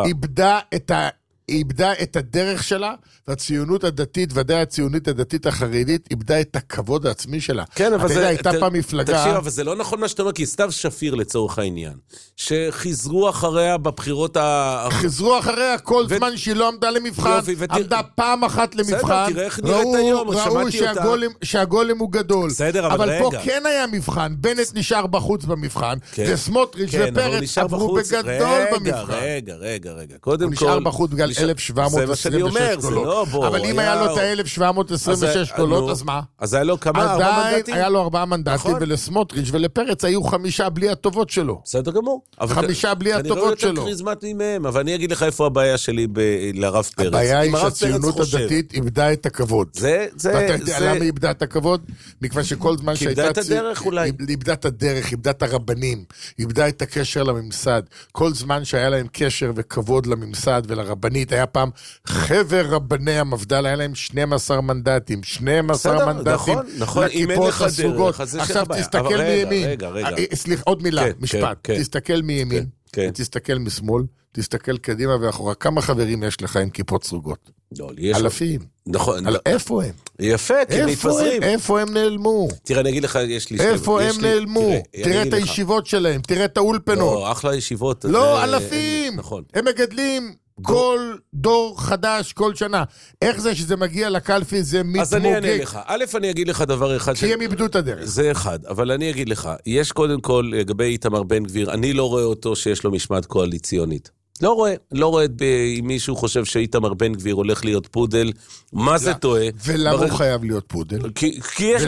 איבדה את הדרך שלה, והציונות הדתית, ודאי הציונית הדתית החרדית, איבדה את הכבוד העצמי שלה. כן, אבל זה... הייתה פעם מפלגה... תקשיב, אבל זה לא נכון מה שאתה אומר, כי סתיו שפיר לצורך העניין, שחיזרו אחריה בבחירות חיזרו אחריה כל זמן שהיא לא עמדה למבחן, עמדה פעם אחת למבחן, ראו שהגולם הוא גדול. אבל פה כן היה מבחן, בנט נשאר בחוץ במבחן, וסמוטריץ' ופרץ עברו בגדול במבחן. רגע. קודם כל... הוא נשאר בחוץ בגלל 1,726 קולות. אבל אם היה לו את ה-1,726 קולות, אז מה? אז היה לו כמה? 4 מנדטים? היה לו 4 מנדטים, ולסמוטריץ' ולפרץ היו 5 בלי הטובות שלו. בסדר גמור. 5 בלי הטובות שלו. אני לא יותר כריזמטי מהם, אבל אני אגיד לך איפה הבעיה שלי לרב פרץ. הבעיה היא שהציונות הדתית איבדה את הכבוד. ואתה יודע למה היא איבדה את הכבוד? מכיוון שכל זמן שהייתה... איבדה את הדרך אולי. איבדה את הדרך, איבדה את הרבנים, איבדה את הקשר לממסד. כל זמן שהיה להם קשר וכבוד לממסד ולרבנית, היה פעם חבר רבני המפד"ל, היה להם 12 מנדטים, 12 מנדטים לכיפות הסרוגות. עכשיו תסתכל מימין, סליחה, עוד מילה, משפט, תסתכל מימין, תסתכל משמאל, תסתכל קדימה ואחורה, כמה חברים יש לך עם כיפות סרוגות? אלפים. נכון. איפה הם? יפה, כי הם מתפזרים. איפה הם נעלמו? תראה, אני אגיד לך, יש לי... איפה הם נעלמו? תראה את הישיבות שלהם, תראה את האולפנות. לא, אחלה ישיבות. לא, אלפים. הם מגדלים כל דור חדש, כל שנה. איך זה שזה מגיע לקלפי, זה מתמוגג? אז אני אענה לך. א', אני אגיד לך דבר אחד. כי הם איבדו את הדרך. זה אחד, אבל אני אגיד לך, יש קודם כל, לגבי איתמר בן גביר, אני לא רואה אותו שיש לו משמעת קואליציונית. לא רואה אם מישהו חושב שאיתמר בן גביר הולך להיות פודל, מה זה טועה? ולמה הוא חייב להיות פודל? כי יש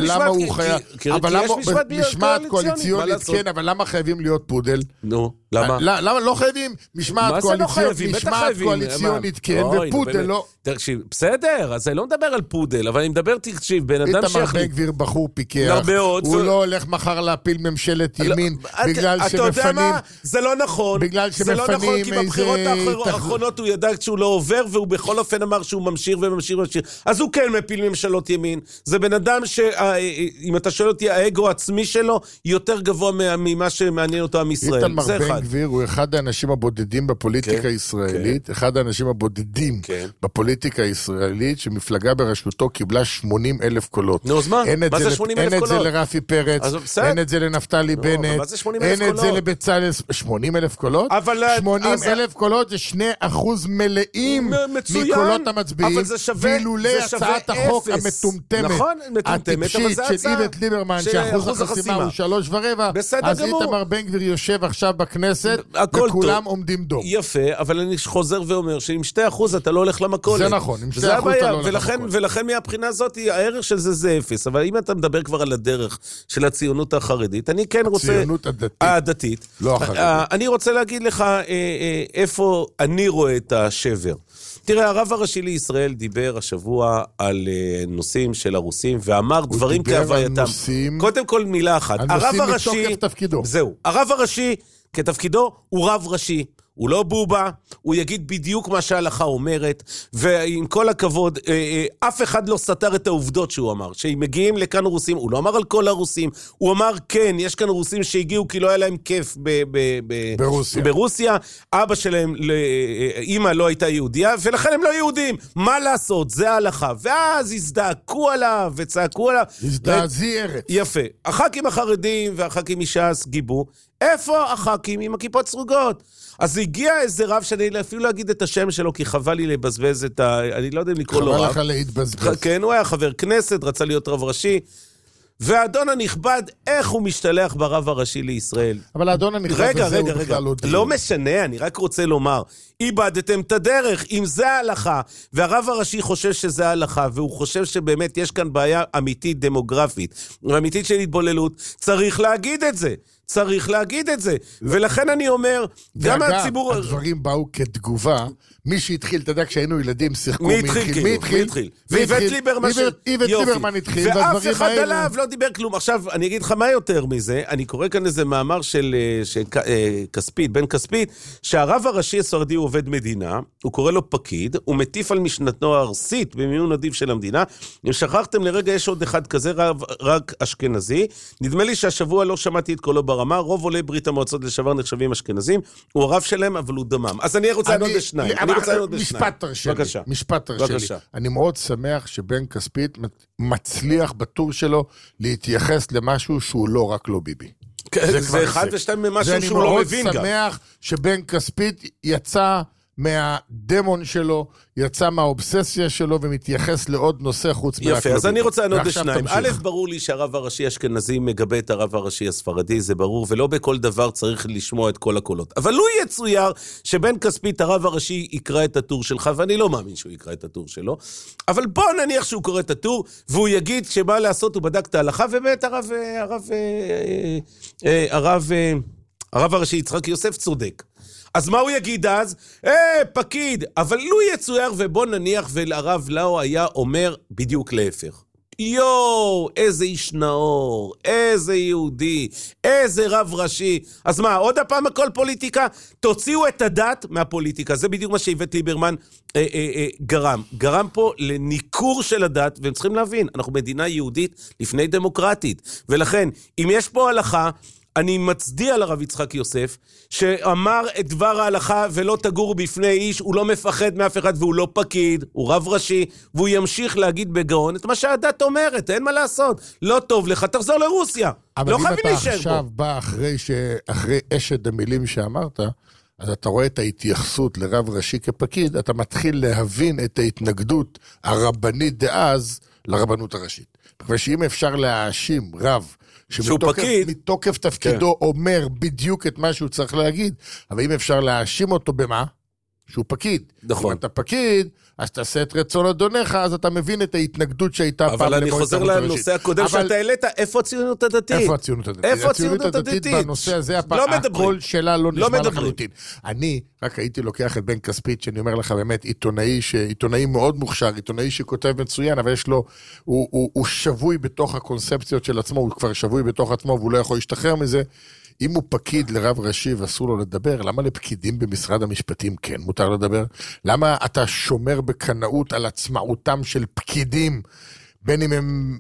משמעת קואליציונית, כן, אבל למה חייבים להיות פודל? נו, למה? למה לא חייבים משמעת קואליציונית, כן, ופודל לא. תקשיב, בסדר, אז אני לא מדבר על פודל, אבל אני מדבר, תקשיב, בן אדם איתמר בן גביר בחור פיקח, הוא לא הולך מחר להפיל ממשלת ימין, בגלל שמפנים, אתה יודע מה? זה לא נכון, זה לא נכון, כי בבחירות האחרונות הוא ידע שהוא לא עובר, והוא בכל אופן אמר שהוא ממשיך וממשיך. אז הוא כן מפיל ממשלות ימין. זה בן אדם שאם אתה שואל אותי, האגו העצמי שלו יותר גבוה ממה שמעניין אותו עם ישראל. איתמר בן גביר הוא אחד האנשים הבודדים בפוליטיקה הישראלית, אחד האנשים הבודדים בפוליטיקה הישראלית, שמפלגה בראשותו קיבלה 80,000 קולות. נו, אז מה? מה זה 80,000 קולות? אין את זה לרפי פרץ, אין את זה לנפתלי בנט, אין את זה לבצלאל. 80,000 קולות? 80,000 קולות זה 2% מלאים מקולות המצביעים, ואילולי הצעת החוק המטומטמת, הטיפשית של איווט ליברמן, שאחוז החסימה הוא 3.25, אז איתמר בן גביר יושב עכשיו בכנסת, וכולם עומדים דום. יפה, אבל אני חוזר ואומר, שעם 2% אתה לא הולך למכולת. זה נכון, עם 2% אתה לא הולך למכולת. ולכן מהבחינה הזאת, הערך של זה 0, אבל אם אתה מדבר כבר על הדרך של הציונות החרדית, אני כן רוצה... הציונות הדתית. לא החרדית. אני רוצה להגיד לך איפה אני רואה את השבר. תראה, הרב הראשי לישראל דיבר השבוע על נושאים של הרוסים, ואמר דברים כהווייתם. קודם כל מילה אחת. הנושאים מתוקף תפקידו. זהו. הרב הראשי כתפקידו הוא רב ראשי. הוא לא בובה, הוא יגיד בדיוק מה שההלכה אומרת, ועם כל הכבוד, אף אחד לא סתר את העובדות שהוא אמר, שאם מגיעים לכאן רוסים, הוא לא אמר על כל הרוסים, הוא אמר כן, יש כאן רוסים שהגיעו כי לא היה להם כיף ברוסיה, אבא שלהם, אמא לא הייתה יהודיה, ולכן הם לא יהודים, מה לעשות, זה ההלכה, ואז הזדעקו עליו וצעקו עליו, הזדעזי ארץ. יפה, הח"כים החרדים והח"כים מש"ס גיבו, איפה הח"כים עם הכיפות סרוגות? אז הגיע איזה רב שאני אפילו לא אגיד את השם שלו, כי חבל לי לבזבז את אני לא יודע אם לקרוא לו רב. חבל לך להתבזבז. כן, הוא היה חבר כנסת, רצה להיות רב ראשי. והאדון הנכבד, איך הוא משתלח ברב הראשי לישראל? אבל האדון הנכבד הזה הוא בכלל לא דיון. לא משנה, אני רק רוצה לומר, איבדתם את הדרך, אם זה ההלכה, והרב הראשי חושב שזה ההלכה, והוא חושב שבאמת יש כאן בעיה אמיתית דמוגרפית, ואמיתית של התבוללות, צריך להגיד את זה. צריך להגיד את זה. ולכן אני אומר, גם הציבור... ואגב, הדברים באו כתגובה, מי שהתחיל, אתה יודע, כשהיינו ילדים, שיחקו מי התחיל? ואיבט ליברמן התחיל, ואף אחד עליו לא דיבר כלום. עכשיו, אני אגיד לך מה יותר מזה, אני קורא כאן איזה מאמר של כספית, בן כספית, שהרב הראשי הספרדי הוא עובד מדינה, הוא קורא לו פקיד, הוא מטיף על משנתו הארסית במימון עדיף של המדינה. אם שכחתם לרגע, יש עוד אחד כזה, רק אשכנזי. נדמה לי שהשבוע לא שמעתי את קולו ברמה, רוב עולי ברית המועצות לשעבר נחשבים אשכנזים, הוא הרב שלהם, אבל הוא דמם. אז אני רוצה לענות בשניים. משפט תרשלי. אני מאוד שמח שבן כספית מצליח בטור שלו להתייחס למשהו שהוא לא רק לא ביבי. זה אחד ושתיים ממשהו שהוא לא מבין גם. אני מאוד שמח שבן כספית יצא מהדמון שלו, יצא מהאובססיה שלו, ומתייחס לעוד נושא חוץ מרק לא ביבי. יפה, אז אני רוצה לענות בשניים. א', ברור לי שהרב הראשי האשכנזי מגבה את הרב הראשי הספרדי, זה ברור, ולא בכל דבר צריך לשמוע את כל הקולות. אבל לא יצויר שבן כספית הרב הראשי יקרא את הטור שלך, ואני לא מאמין שהוא יקרא את הטור שלו, אבל בוא נניח שהוא קורא את הטור, והוא יגיד שמה לעשות, הוא בדק את ההלכה, ובאמת הרב הראשי יצחק יוסף צודק. אז מה הוא יגיד אז? פקיד, אבל לו יצויר ובוא נניח ולרב לאו היה אומר בדיוק להפך. איזה איש נאור, איזה יהודי, איזה רב ראשי. אז מה, עוד הפעם הכל פוליטיקה? תוציאו את הדת מהפוליטיקה, זה בדיוק מה שאיווט ליברמן גרם פה לניקור של הדת, והם צריכים להבין, אנחנו מדינה יהודית לפני דמוקרטית, ולכן, אם יש פה הלכה, אני מצדיע לרב יצחק יוסף, שאמר את דבר ההלכה ולא תגור בפני איש, הוא לא מפחד מאף אחד והוא לא פקיד, הוא רב ראשי, והוא ימשיך להגיד בגאון את מה שהדת אומרת, אין מה לעשות, לא טוב לך, תחזור לרוסיה, לא חייבים להישאר בו. אבל אם אתה עכשיו בא אחרי אשת המילים שאמרת, אז אתה רואה את ההתייחסות לרב ראשי כפקיד, אתה מתחיל להבין את ההתנגדות הרבנית דאז לרבנות הראשית. בגלל שאם אפשר להאשים רב, שמתוקף תפקידו אומר בדיוק את מה שהוא צריך להגיד, אבל אם אפשר להאשים אותו במה? שהוא פקיד. נכון. אם אתה פקיד, אז תעשה את רצון אדונך, אז אתה מבין את ההתנגדות שהייתה פעם. אבל אני חוזר לנושא הקודם שאתה העלית, איפה הציונות הדתית? איפה הציונות הדתית? בנושא הזה, הקול שלה לא נשמע לחלוטין. אני רק הייתי לוקח את בן כספית, שאני אומר לך באמת, עיתונאי מאוד מוכשר, עיתונאי שכותב מצוין, אבל יש לו, הוא שבוי בתוך הקונספציות של עצמו, הוא כבר שבוי בתוך עצמו, והוא לא יכול להשתחרר מזה. אם הוא פקיד לרב ראשי ואסור לו לדבר, למה לפקידים במשרד המשפטים כן מותר לדבר? למה אתה שומר בקנאות על עצמאותם של פקידים, בין אם הם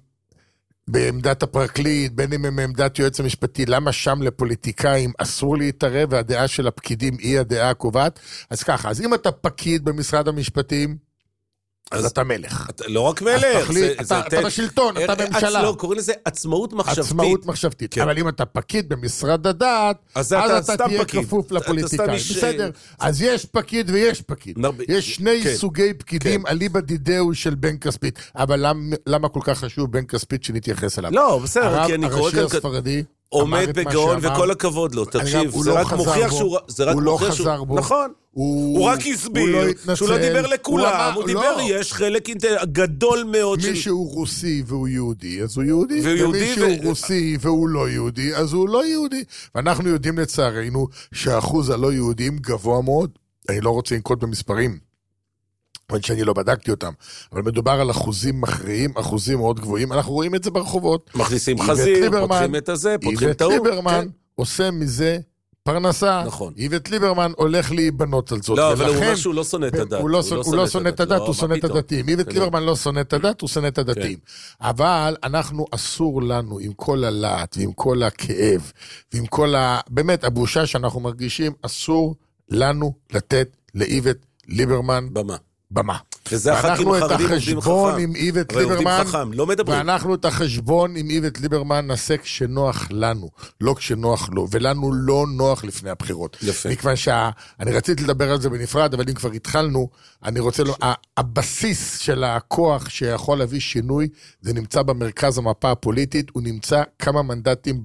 בעמדת הפרקליט, בין אם הם בעמדת יועץ המשפטי, למה שם לפוליטיקאים אסור להתערב, והדעה של הפקידים היא הדעה הקובעת? אז ככה, אז אם אתה פקיד במשרד המשפטים, אז אתה מלך. לא רק מלך. אתה בשלטון, אתה בממשלה. לא, קוראים לזה עצמאות מחשבתית. עצמאות מחשבתית. אבל אם אתה פקיד במשרד הדת, אז אתה תהיה כפוף לפוליטיקאים. בסדר. אז יש פקיד ויש פקיד. יש שני סוגי פקידים, אליבא דידאו של בן כספית. אבל למה כל כך חשוב בן כספית שנתייחס אליו? לא, בסדר, כי אני קורא כאן... הראשי הספרדי עומד בגאון וכל הכבוד לו, תקשיב, זה רק מוכיח שהוא... הוא לא חזר בו. נכון. הוא רק הסביר שהוא לא דיבר לכולם, הוא דיבר, יש חלק גדול מאוד מי שהוא רוסי והוא יהודי, אז הוא יהודי, ומי שהוא רוסי והוא לא יהודי, אז הוא לא יהודי. ואנחנו יודעים לצערנו שאחוז הלא יהודים גבוה מאוד, אני לא רוצה לנקוט במספרים, אבל שאני לא בדקתי אותם, אבל מדובר על אחוזים מכריעים, אחוזים מאוד גבוהים, אנחנו רואים את זה ברחובות. מכניסים חזיר, פותחים את הזה, פותחים את האור. איווט ליברמן עושה מזה פרנסה. נכון. איווט ליברמן הולך להיבנות על זאת. לא, אבל הוא אומר שהוא לא שונא את הדת. הוא לא שונא את הדת, הוא שונא את הדתיים. איווט ליברמן לא שונא את הדת, הוא שונא את הדתיים. אבל אנחנו אסור לנו, עם כל הלהט, ועם כל הכאב, ועם כל באמת, הבושה שאנחנו מרגישים, אסור לנו לתת לאיווט ליברמן במה. ואנחנו את החשבון עם איווט ליברמן, ואנחנו את החשבון עם איווט ליברמן נעשה כשנוח לנו, לא כשנוח לו, ולנו לא נוח לפני הבחירות. מכיוון אני רציתי לדבר על זה בנפרד, אבל אם כבר התחלנו, אני רוצה הבסיס של הכוח שיכול להביא שינוי, זה נמצא במרכז המפה הפוליטית, הוא נמצא כמה מנדטים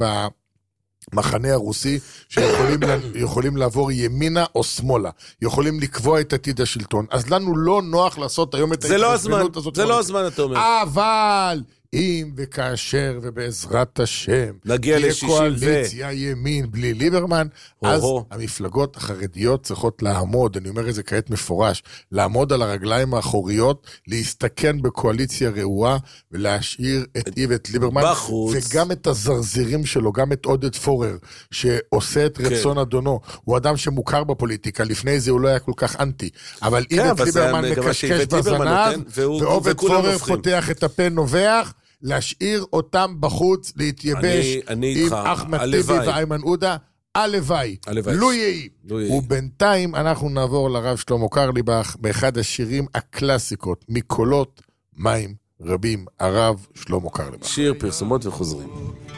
מחנה הרוסי, שיכולים לעבור ימינה או שמאלה, יכולים לקבוע את עתיד השלטון. אז לנו לא נוח לעשות היום את ההתחשבנות הזאת. זה לא הזמן, אתה אומר. אבל אם וכאשר ובעזרת השם נגיע תהיה ל-60 קואליציה ימין בלי ליברמן, אז המפלגות החרדיות צריכות לעמוד, אני אומר את זה כעת מפורש, לעמוד על הרגליים האחוריות, להסתכן בקואליציה ראויה, ולהשאיר את איווט ליברמן, בחוץ. וגם את הזרזירים שלו, גם את עודד פורר, שעושה את רצון אדונו, הוא אדם שמוכר בפוליטיקה, לפני זה הוא לא היה כל כך אנטי, אבל איווט ליברמן מקשקש בזנב, ועובד פורר פותח את הפה נובח, להשאיר אותם בחוץ, להתייבש עם אחמד טיבי ואיימן עודה, הלוואי, לו יהי. ובינתיים אנחנו נעבור לרב שלמה קרליבך, באחד השירים הקלאסיקות, מקולות מים רבים, הרב שלמה קרליבך. שיר פרסומות וחוזרים.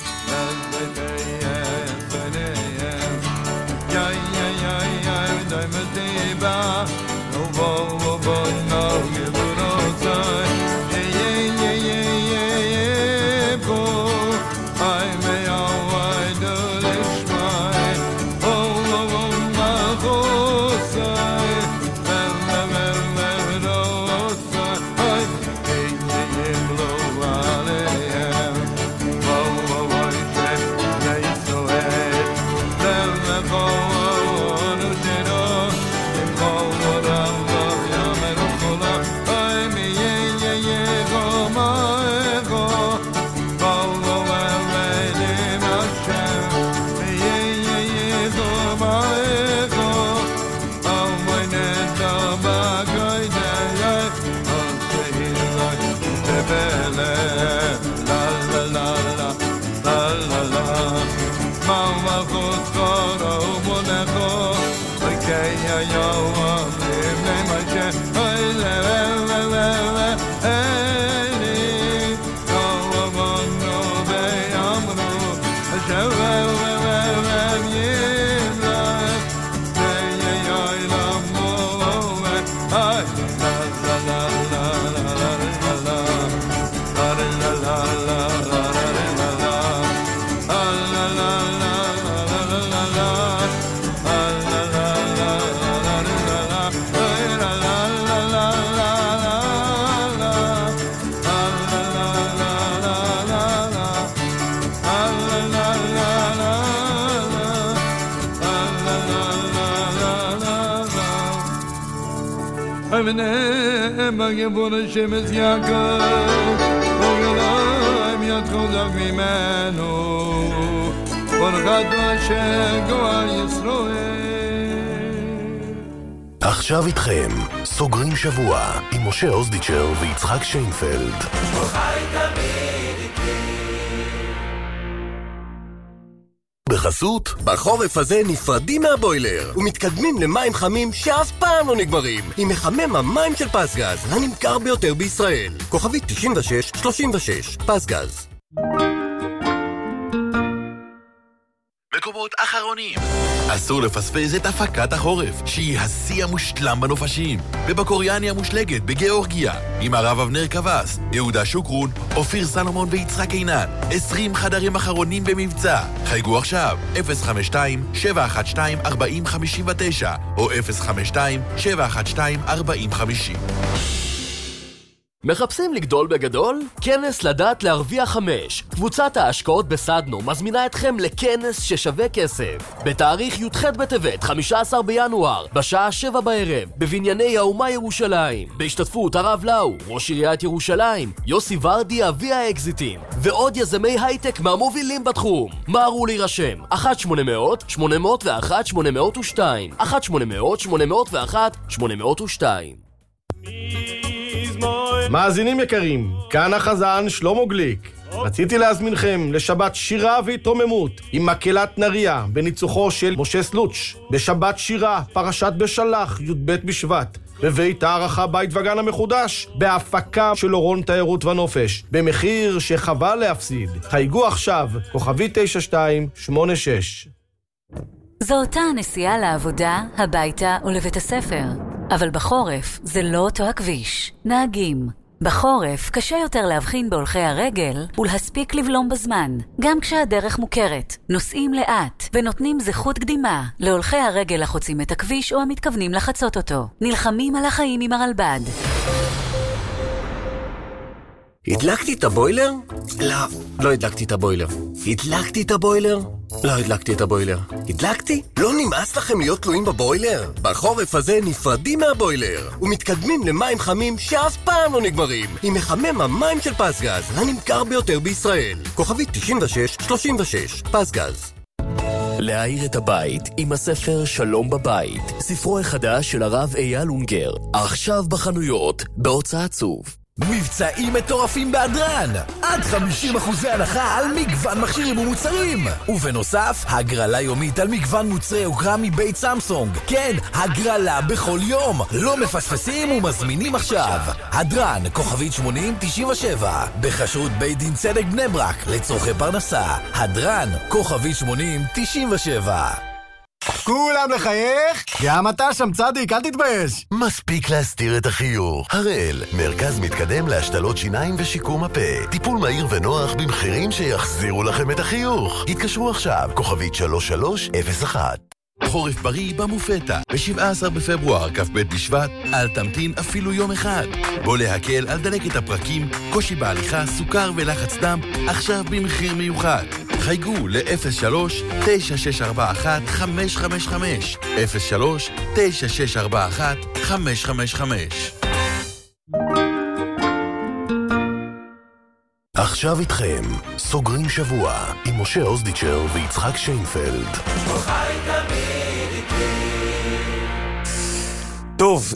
בגבול השמש יעקב וגליים יתחוזק ממנו ברכת אשר גואל ישראל. עכשיו איתכם סוגרים שבוע עם משה אוזדיצ'ר ויצחק שיינפלד. בחסות, בחורף הזה נפרדים מהבוילר ומתקדמים למים חמים שאף פעם לא נגמרים עם מחמם המים של פסגז, הנמכר ביותר בישראל. כוכבית 9636, פסגז. מקומות אחרונים. אסור לפספס את הפקת החורף, שהיא השיא המושלם בנופשים. בבקוריאני המושלגת בגיאורגיה, עם הרב אבנר קבס, יהודה שוקרון, אופיר סלומון ויצחק עינן. 20 חדרים אחרונים במבצע. חייגו עכשיו, 052-712-4059 או 052-712-4050. מחפשים לגדול בגדול? כנס לדעת להרוויח 5. קבוצת ההשקעות בסדנו מזמינה אתכם לכנס ששווה כסף. בתאריך י"ח בטבת, 15 בינואר, בשעה 7 בערב, בבנייני האומה ירושלים. בהשתתפות הרב לאו, ראש עיריית ירושלים, יוסי ורדי אבי האקזיטים, ועוד יזמי הייטק מהמובילים בתחום. מהרו להירשם, 1-800-801-802, 1-800-801-802. מאזינים יקרים, כאן החזן שלמה גליק. רציתי להזמינכם לשבת שירה והתרוממות עם מקהלת נריה בניצוחו של משה סלוץ' בשבת שירה פרשת בשלח י"ב בשבט בבית הערכה בית וגן המחודש בהפקה של אורון תיירות ונופש במחיר שחבל להפסיד. חייגו עכשיו, כוכבי 9286. זו אותה הנסיעה לעבודה, הביתה ולבית הספר. אבל בחורף זה לא אותו הכביש. נהגים. בחורף קשה יותר להבחין בהולכי הרגל ולהספיק לבלום בזמן, גם כשהדרך מוכרת. נוסעים לאט ונותנים זכות קדימה להולכי הרגל החוצים את הכביש או המתכוונים לחצות אותו. נלחמים על החיים עם הרלב"ד. הדלקתי את הבוילר? לא הדלקתי את הבוילר. הדלקתי את הבוילר? לא הדלקתי את הבוילר. הדלקתי? לא נמאס לכם להיות תלויים בבוילר? בחורף הזה נפרדים מהבוילר ומתקדמים למים חמים שאף פעם לא נגמרים עם מחמם המים של פסגז, הנמכר ביותר בישראל. כוכבית 9636, פסגז. להאיר את הבית עם הספר שלום בבית, ספרו החדש של הרב אייל אונגר, עכשיו בחנויות, בהוצאת צוף. מבצעים מטורפים בהדרן, עד 50% הנחה על מגוון מכשירים ומוצרים, ובנוסף, הגרלה יומית על מגוון מוצרי יוקרה מבית סמסונג. כן, הגרלה בכל יום, לא מפספסים ומזמינים עכשיו. הדרן, כוכבית 8097, בחשרות בית דין צדק בני ברק, לצורכי פרנסה. הדרן, כוכבית 8097. כולם לחייך? גם אתה שם צדיק, אל תתבייש. מספיק להסתיר את החיוך. הראל, מרכז מתקדם להשתלות שיניים ושיקום הפה. טיפול מהיר ונוח במחירים שיחזירו לכם את החיוך. התקשרו עכשיו, כוכבית 3301. חורף בריא במופטה, ב-17 בפברואר, כ"ב בשבט, אל תמתין אפילו יום אחד. בוא להקל על דלקת הפרקים, קושי בהליכה, סוכר ולחץ דם, עכשיו במחיר מיוחד. חייגו ל-03-9641-555, 03-9641-555. עכשיו איתכם, סוגרים שבוע, עם משה אוזדיצ'ר ויצחק שיינפלד. טוב,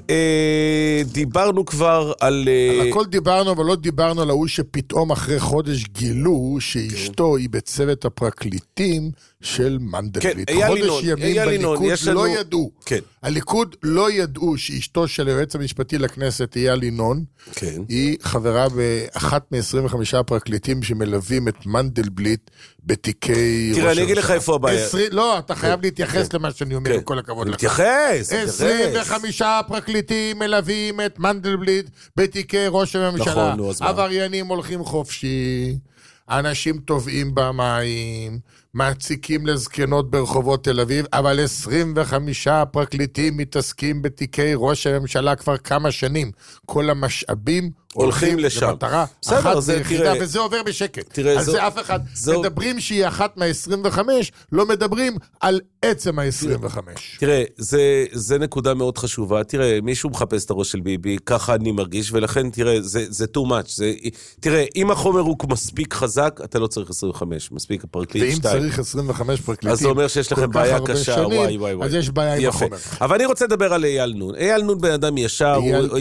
דיברנו כבר על הכל דיברנו, אבל לא דיברנו על ההוא שפתאום אחרי חודש גילו שאשתו היא בצוות הפרקליטים של מנדלבליט. חודש ימים בליכוד לא ידעו. הליכוד לא ידעו שאשתו של היועץ המשפטי לכנסת, אייל ינון, היא חברה באחת מ-25 הפרקליטים שמלווים את מנדלבליט בתיקי ראש הממשלה. תראה, אני אגיד לך איפה הבעיה. לא, אתה חייב להתייחס למה שאני אומר, עם כל הכבוד לך. להתייחס. 25 פרקליטים מלווים את מנדלבליט בתיקי ראש הממשלה. עבריינים הולכים חופשי, אנשים טובעים במים, מעציקים לזקנות ברחובות תל אביב, אבל 25 פרקליטים מתעסקים בתיקי ראש הממשלה כבר כמה שנים. כל המשאבים הולכים לשם. למטרה אחת ויחידה, וזה עובר בשקט. על זה אף אחד. מדברים שהיא אחת מה-25, לא מדברים על עצם ה-25. תראה, זה נקודה מאוד חשובה. תראה, מישהו מחפש את הראש של ביבי, ככה אני מרגיש, ולכן, תראה, זה too much. תראה, אם החומר הוא מספיק חזק, אתה לא צריך 25, מספיק הפרקליט 2. ואם צריך 25 פרקליטים, אז זה אומר שיש לכם בעיה קשה, וואי. אז יש בעיה עם החומר. אבל אני רוצה לדבר על אייל נון. אייל נון בן אדם ישר,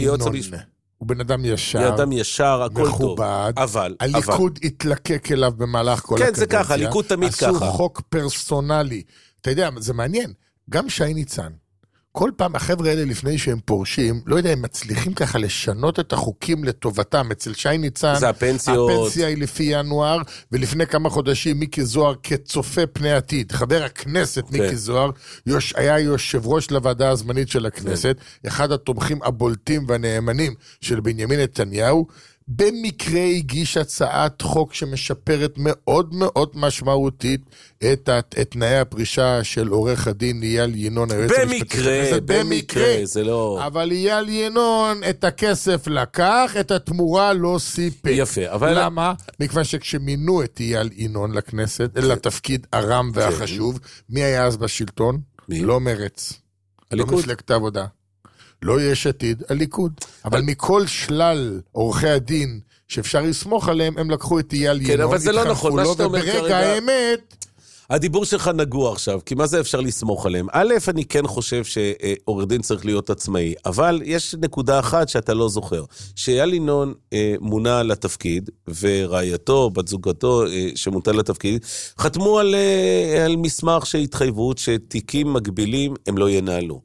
הוא בן אדם ישר, הכל טוב. אבל הליכוד התלקק אליו במהלך כל הקדנציה. כן, זה ככה, הליכוד תמיד ככה. עשו חוק פרסונלי. אתה יודע, זה מעניין. גם שי ניצן, כל פעם החבר'ה האלה לפני שהם פורשים, לא יודע, הם מצליחים ככה לשנות את החוקים לטובתם. אצל שי ניצן, זה הפנסיות. הפנסיה היא לפי ינואר, ולפני כמה חודשים מיקי זוהר כצופה פני עתיד. חבר הכנסת מיקי זוהר היה יושב ראש לוועדה הזמנית של הכנסת, אחד התומכים הבולטים והנאמנים של בנימין נתניהו, במקרה הגיש הצעת חוק שמשפרת מאוד מאוד משמעותית את תנאי הפרישה של עורך הדין אייל ינון, היועץ המשפטי. במקרה, זה לא... אבל אייל ינון את הכסף לקח, את התמורה לא סיפק. יפה, אבל... למה? מכיוון שכשמינו את אייל ינון לכנסת, לתפקיד הרם והחשוב, מי היה אז בשלטון? לא מרץ. לא מפלגת העבודה. לא יש עתיד, הליכוד. אבל מכל שלל עורכי הדין שאפשר לסמוך עליהם, הם לקחו את אייל ינון. כן, אבל זה לא נכון. מה שאתה אומר כרגע... וברגע האמת... הדיבור שלך נגוע עכשיו, כי מה זה אפשר לסמוך עליהם? א', אני כן חושב שעורך דין צריך להיות עצמאי, אבל יש נקודה אחת שאתה לא זוכר, שאייל ינון מונה לתפקיד, ורעייתו, בת זוגתו שמונתה לתפקיד, חתמו על מסמך שהתחייבות שתיקים מקבילים הם לא ינהלו.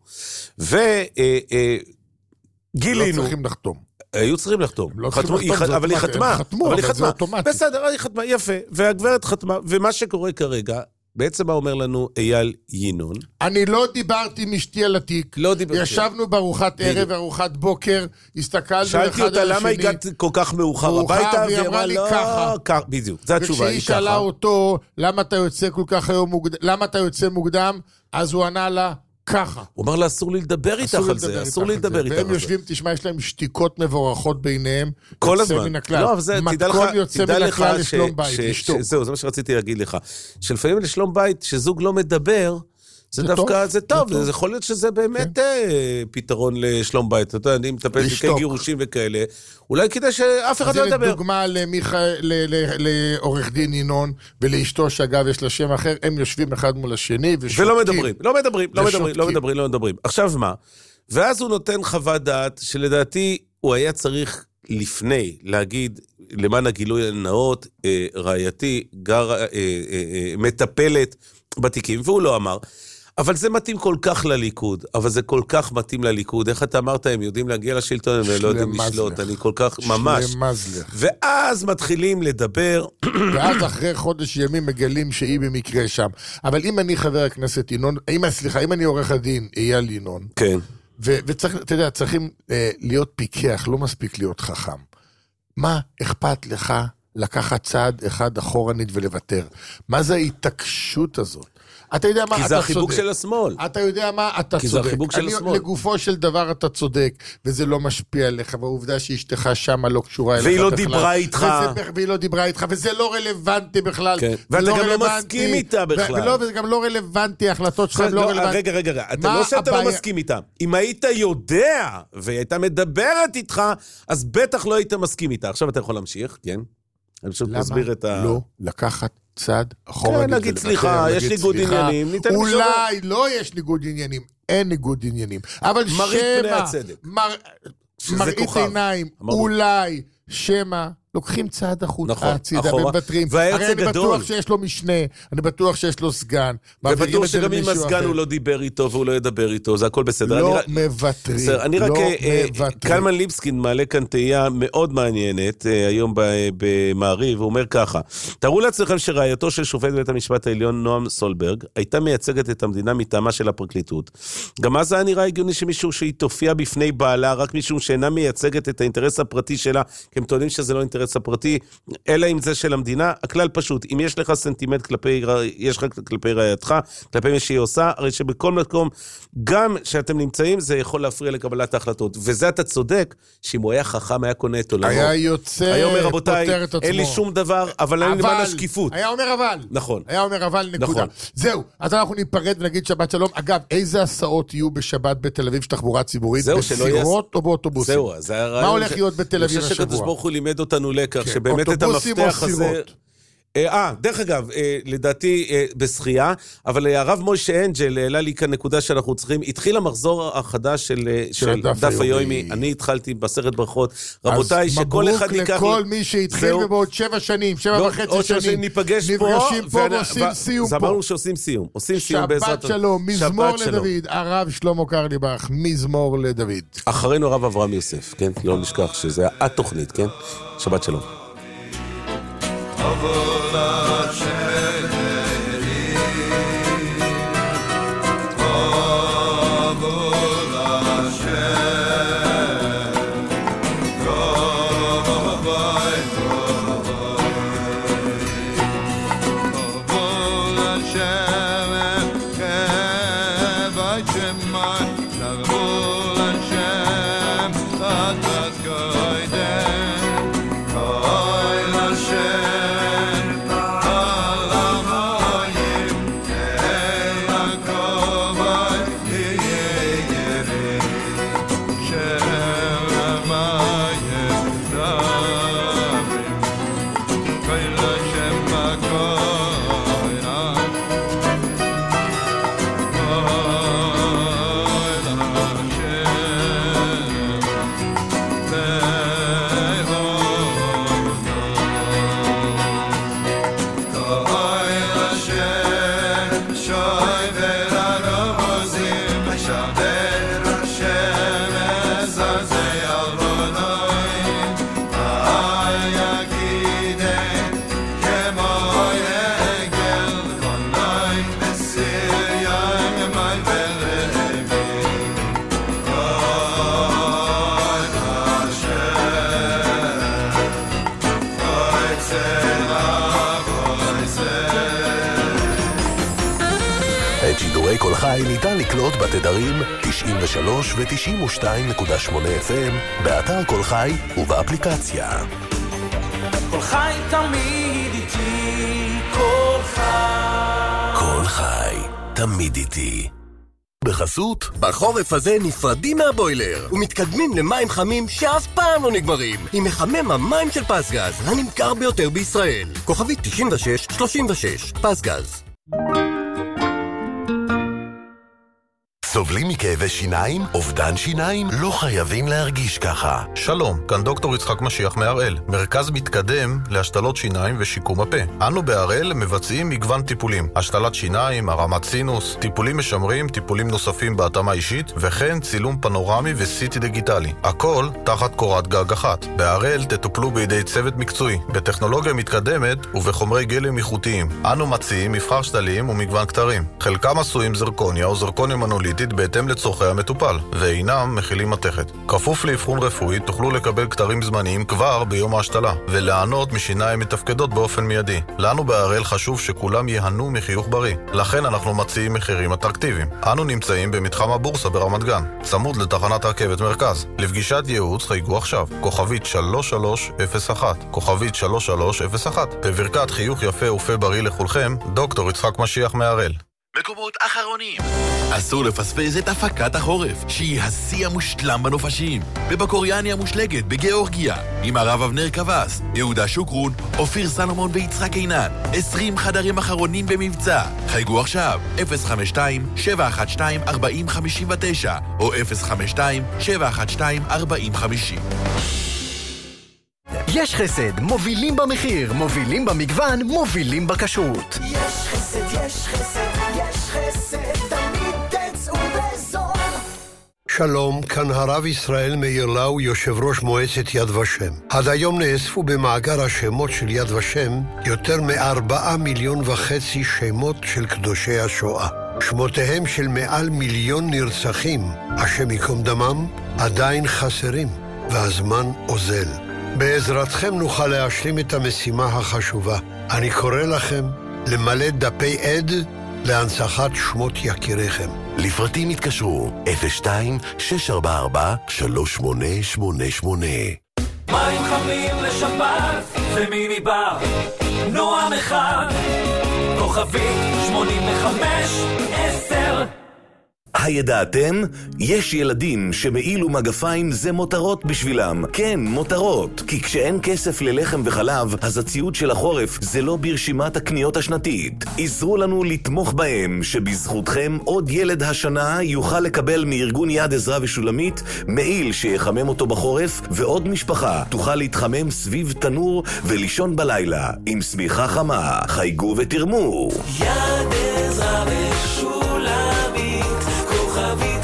וגילינו... לא צריכים לחתום. היו צריכים לחתום. אבל היא חתמה. בסדר, היא חתמה, יפה. והגברת חתמה, ומה שקורה כרגע, בעצם מה אומר לנו אייל ינון? אני לא דיברתי עם אשתי על התיק. ישבנו בארוחת ערב וארוחת בוקר, הסתכלנו אחד על השני. שאלתי אותה למה הגעת כל כך מאוחר הביתה, והיא אמרה לי ככה. בדיוק, זו התשובה. וכשהיא שאלה אותו, למה אתה יוצא כל כך היום מוקדם, למה אתה יוצא מוקדם, אז הוא ענה לה, ככה. הוא אמר לה, אסור לי לדבר איתך על זה, אסור לי לדבר איתך על זה. והם יושבים, תשמע, יש להם שתיקות מבורכות ביניהם. כל הזמן. לא, אבל זה, מתכון יוצא מן הכלל לשלום בית, לשתוק. זהו, זה מה שרציתי להגיד לך. שלפעמים לשלום בית, שזוג לא מדבר, זה דווקא, זה טוב, זה יכול להיות שזה באמת פתרון לשלום בית. אתה יודע, אני מטפל בכי גירושים וכאלה, אולי כדי שאף אחד לא ידבר. אז הנה דוגמה לעורך דין ינון, ולאשתו שאגב יש לה שם אחר, הם יושבים אחד מול השני ושותקים. ולא מדברים. עכשיו מה? ואז הוא נותן חוות דעת, שלדעתי הוא היה צריך לפני להגיד, למען הגילוי הנאות, רעייתי, מטפלת בתיקים, והוא לא אמר. אבל זה מתאים כל כך לליכוד, אבל זה כל כך מתאים לליכוד. איך אתה אמרת, הם יודעים להגיע לשלטון, הם לא יודעים לשלוט, אני כל כך ממש. ואז מתחילים לדבר. ואז אחרי חודש ימים מגלים שהיא במקרה שם. אבל אם אני חבר הכנסת ינון, אם אני עורך הדין, אייל ינון. כן. וצריך, אתה יודע, צריכים להיות פיקח, לא מספיק להיות חכם. מה אכפת לך לקחת צעד אחד אחורנית ולוותר? מה זה ההתעקשות הזאת? אתה יודע מה, אתה צודק. כי זה החיבוק של השמאל. אתה יודע מה, אתה צודק. כי זה החיבוק של השמאל. לגופו של דבר אתה צודק, וזה לא משפיע עליך, והעובדה שאשתך שמה לא קשורה אליך בכלל. והיא לא דיברה איתך. והיא לא דיברה איתך, וזה לא רלוונטי בכלל. ואתה גם לא מסכים איתה בכלל. וזה גם לא רלוונטי, ההחלטות שלך לא רלוונטי. רגע, אתה לא שאתה לא מסכים איתה. אם היית יודע, והייתה מדברת איתך, אז בטח לא היית מסכים איתה. עכשיו אתה יכול להמשיך, כן? אני פשוט מסביר את למה לא לקחת צעד אחורה? כן, נגיד סליחה, יש ניגוד עניינים. אולי לא יש ניגוד עניינים, אין ניגוד עניינים. אבל מראית עיניים, אולי שמא לוקחים צעד הצידה ומוותרים. הרי אני בטוח שיש לו משנה, אני בטוח שיש לו סגן. ובטוח שגם אם הסגן הוא לא דיבר איתו והוא לא ידבר איתו, זה הכל בסדר. לא מוותרים. אני רק, קלמן ליבסקין מעלה כאן תהייה מאוד מעניינת, היום במעריב, הוא אומר ככה, תראו לעצמכם שרעייתו של שופט בית המשפט העליון נועם סולברג, הייתה מייצגת את המדינה מטעמה של הפרקליטות. גם אז היה נראה הגיוני שמישהו שהיא תופיע בפני בעלה, רק משום שאינה מייצגת את האינטרס הפרטי שלה, כי הם טוענים שזה לא אינטרס הפרטי, אלא אם זה של המדינה. הכלל פשוט, אם יש לך סנטימנט כלפי רעייתך, כלפי מי שהיא עושה, הרי שבכל מקום, גם שאתם נמצאים, זה יכול להפריע לקבלת ההחלטות. וזה אתה צודק, שאם הוא היה חכם, היה קונה את עולמו. היה יוצא, היה אומר, רבותיי, אין לי שום דבר, אבל אין לי למען השקיפות. היה אומר אבל. נכון. היה אומר אבל, נקודה. זהו, אז אנחנו ניפרד ונגיד שבת שלום. אגב, איזה הסעות יהיו בשבת בתל אביב תחבורה ציבורית? בסירות או באוטובוסים? זהו, זה הרעיון. מה הולך להיות בתל אביב השבוע? הקדוש ברוך הוא לימד אותנו לקח, שבאמת את המפתח הזה... דרך אגב, לדעתי בשחייה, אבל הרב מוישה אנג'ל העלה לי כאן נקודה שאנחנו צריכים, התחיל המחזור החדש של דף היומי, אני התחלתי בסרט ברכות, רבותיי, שכל אחד ייקח... אז מברוק לכל מי שהתחיל ובעוד 7 שנים, 7.5 שנים, ניפגש פה ועושים סיום פה. אמרנו שעושים סיום, שבת שלום, מזמור לדוד, הרב שלמה קרליבך, מזמור לדוד. אחרינו הרב אברהם יוסף, כן? לא נשכח שזה התוכנית, כן? שבת שלום. את שידורי כל חי ניתן לקלוט בתדרים 93 ו-92.8 FM, באתר כל חי ובאפליקציה. כל חי תמיד איתי, כל חי. כל חי, תמיד איתי. בחסות, בחורף הזה נפרדים מהבוילר ומתקדמים למים חמים שאף פעם לא נגמרים עם מחמם המים של פסגז, הנמכר ביותר בישראל. כוכבית 9636, פסגז. סובלים מכאבי שיניים? אובדן שיניים? לא חייבים להרגיש ככה. שלום, כאן דוקטור יצחק משיח מהראל, מרכז מתקדם להשתלות שיניים ושיקום הפה. אנו בהראל מבצעים מגוון טיפולים, השתלת שיניים, הרמת סינוס, טיפולים משמרים, טיפולים נוספים בהתאמה אישית, וכן צילום פנורמי וסיטי דיגיטלי. הכל תחת קורת גג אחת. בהראל תטופלו בידי צוות מקצועי, בטכנולוגיה מתקדמת ובחומרי גלם איכותיים. אנו מציעים מבחר שתלים ומגוון כתרים. חלקם עשויים זרקוניה או זרקוניה מנוליטית בהתאם לצורכי המטופל, ואינם מכילים מתכת. כפוף לאבחון רפואי תוכלו לקבל כתרים זמניים כבר ביום ההשתלה, ולענות משיניים מתפקדות באופן מיידי. לנו בהראל חשוב שכולם יהנו מחיוך בריא, לכן אנחנו מציעים מחירים אטרקטיביים. אנו נמצאים במתחם הבורסה ברמת גן, צמוד לתחנת הרכבת מרכז. לפגישת ייעוץ חייגו עכשיו, כוכבית 3301, כוכבית 3301. בברכת חיוך יפה ופה בריא לכולכם, דוקטור יצחק משיח מהראל. מקומות אחרונים. אסור לפספס את הפקת החורף, שהיא השיא המושלם בנופשים. בבקוריאני המושלגת בגיאורגיה, עם הרב אבנר קבס, יהודה שוקרון, אופיר סלומון ויצחק עינן. 20 חדרים אחרונים במבצע. חייגו עכשיו, 052-712-4059, או 052-712-4050. יש חסד, מובילים במחיר, מובילים במגוון, מובילים בכשרות. יש חסד, יש חסד, יש חסד, תמיד תצאו בזול. שלום, כאן הרב ישראל מאיר לאו, יושב ראש מועצת יד ושם. עד היום נאספו במאגר השמות של יד ושם יותר מ4.5 מיליון שמות של קדושי השואה. שמותיהם של מעל 1 מיליון נרצחים, השם יקום דמם, עדיין חסרים, והזמן אוזל. בעזרתכם נוכל להשלים את המשימה החשובה. אני קורא לכם למלא דפי עד להנצחת שמות יקיריכם. לפרטים התקשרו 02-644-3888. מים חמים לשבת זה מיני בר, נועם אחד, כוכבית 8510. הידעתם? יש ילדים שמעיל ומגפיים זה מותרות בשבילם. כן, מותרות. כי כשאין כסף ללחם וחלב, אז הציוד של החורף זה לא ברשימת הקניות השנתית. עזרו לנו לתמוך בהם, שבזכותכם עוד ילד השנה יוכל לקבל מארגון יד עזרה ושולמית מעיל שיחמם אותו בחורף, ועוד משפחה תוכל להתחמם סביב תנור ולישון בלילה עם סמיכה חמה. חייגו ותרמו. יד עזרה ושולמית, כוכבית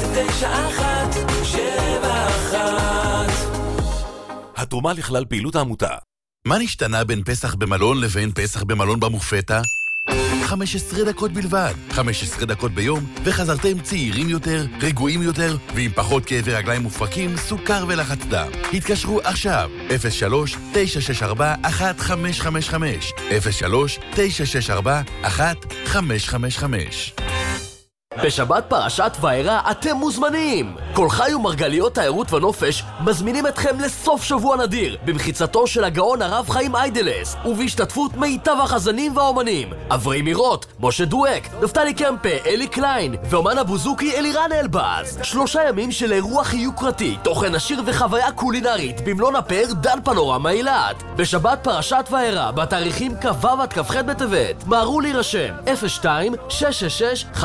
9171. התרומה לכלל פעילות העמותה. מה נשתנה בין פסח במלון לבין פסח במלון במופתה? 15 דקות בלבד. 15 דקות ביום, וחזרתם צעירים יותר, רגועים יותר, ועם פחות כאבי רגליים מופרקים, סוכר ולחץ דם. התקשרו עכשיו, 03-964-1555. 03-964-1555. בשבת פרשת וארא אתם מוזמנים! כל חי ומרגליות תיירות ונופש מזמינים אתכם לסוף שבוע נדיר במחיצתו של הגאון הרב חיים איידלס ובהשתתפות מיטב החזנים והאומנים אברי מירות, משה דואק, נפתלי קמפה, אלי קליין ואומן הבוזוקי אלירן אלבאז. 3 ימים של אירוח יוקרתי, תוכן עשיר וחוויה קולינרית במלון הפאר דן פנורמה אילת. בשבת פרשת וארא בתאריכים כ"ו עד כ"ח בטבת. מהרו להירשם 02-666-555.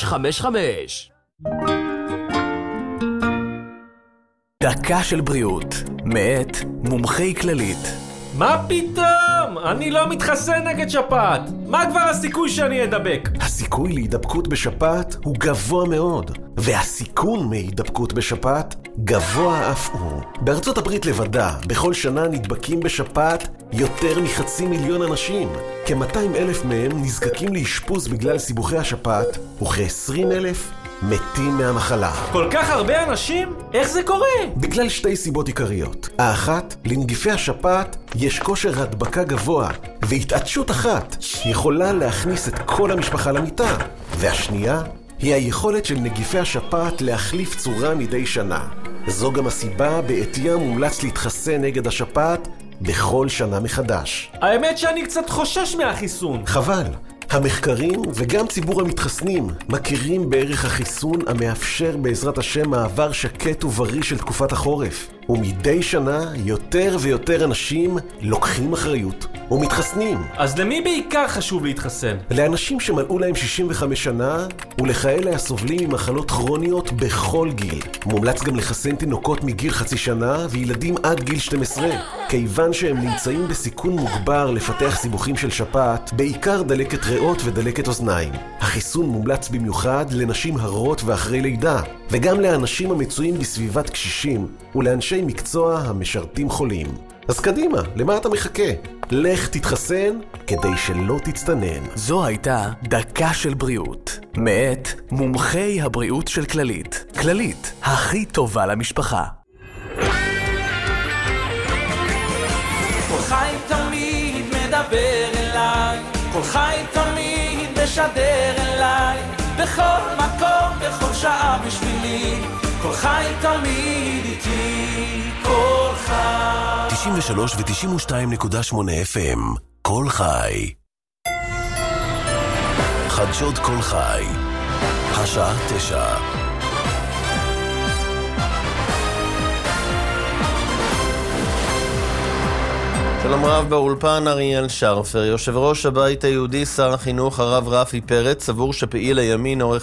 דקה של בריאות, מאת מומחי כללית. מה פתאום? אני לא מתחסן נגד שפעת. מה כבר הסיכוי שאני אדבק? הסיכוי להידבקות בשפעת הוא גבוה מאוד, והסיכון מהידבקות בשפעת גבוה אף הוא. בארצות הברית לבדה, בכל שנה נדבקים בשפעת יותר מ500,000 אנשים. כ-200,000 מהם נזקקים לאשפוז בגלל סיבוכי השפעת, וכ-20,000 מתים מהמחלה. כל כך הרבה אנשים? איך זה קורה? בגלל 2 סיבות עיקריות. האחת, לנגיפי השפעת יש כושר הדבקה גבוה, והתעטשות אחת יכולה להכניס את כל המשפחה למיטה. והשנייה, היא היכולת של נגיפי השפעת להחליף צורה מדי שנה. זו גם הסיבה בעתיה מומלץ להתחסן נגד השפעת בכל שנה מחדש. האמת שאני קצת חושש מהחיסון. חבל. המחקרים וגם ציבור המתחסנים מכירים בערך החיסון המאפשר בעזרת השם מעבר שקט ובריא של תקופת החורף. ומדי שנה יותר ויותר אנשים לוקחים אחריות ומתחסנים. אז למי בעיקר חשוב להתחסן? לאנשים שמלאו להם 65 שנה ולכאלה הסובלים ממחלות כרוניות בכל גיל. מומלץ גם לחסן תינוקות מגיל חצי שנה וילדים עד גיל 12, כיוון שהם נמצאים בסיכון מוגבר לפתח סיבוכים של שפעת, בעיקר דלקת ריאות ודלקת אוזניים. החיסון מומלץ במיוחד לנשים הרות ואחרי לידה, וגם לאנשים המצויים בסביבת קשישים ולאנשי מקצוע המשרתים חולים. אז קדימה, למה אתה מחכה? לך תתחסן כדי שלא תצטנן. זו הייתה דקה של בריאות, מאת מומחי הבריאות של כללית. כללית, הכי טובה למשפחה. כל חי תמיד מדבר אליי, כל חי תמיד משדר אליי, בכל מקום, בכל שעה בשבילי, כל חי תמיד איתי, כל חי. 93 ו-92.8 FM, כל חי. חדשות כל חי, השעה 9. שלום רב באולפן אריאל שרפר. יושב ראש הבית היהודי, שר החינוך הרב רפי פרץ, סבור שפעיל הימין עורך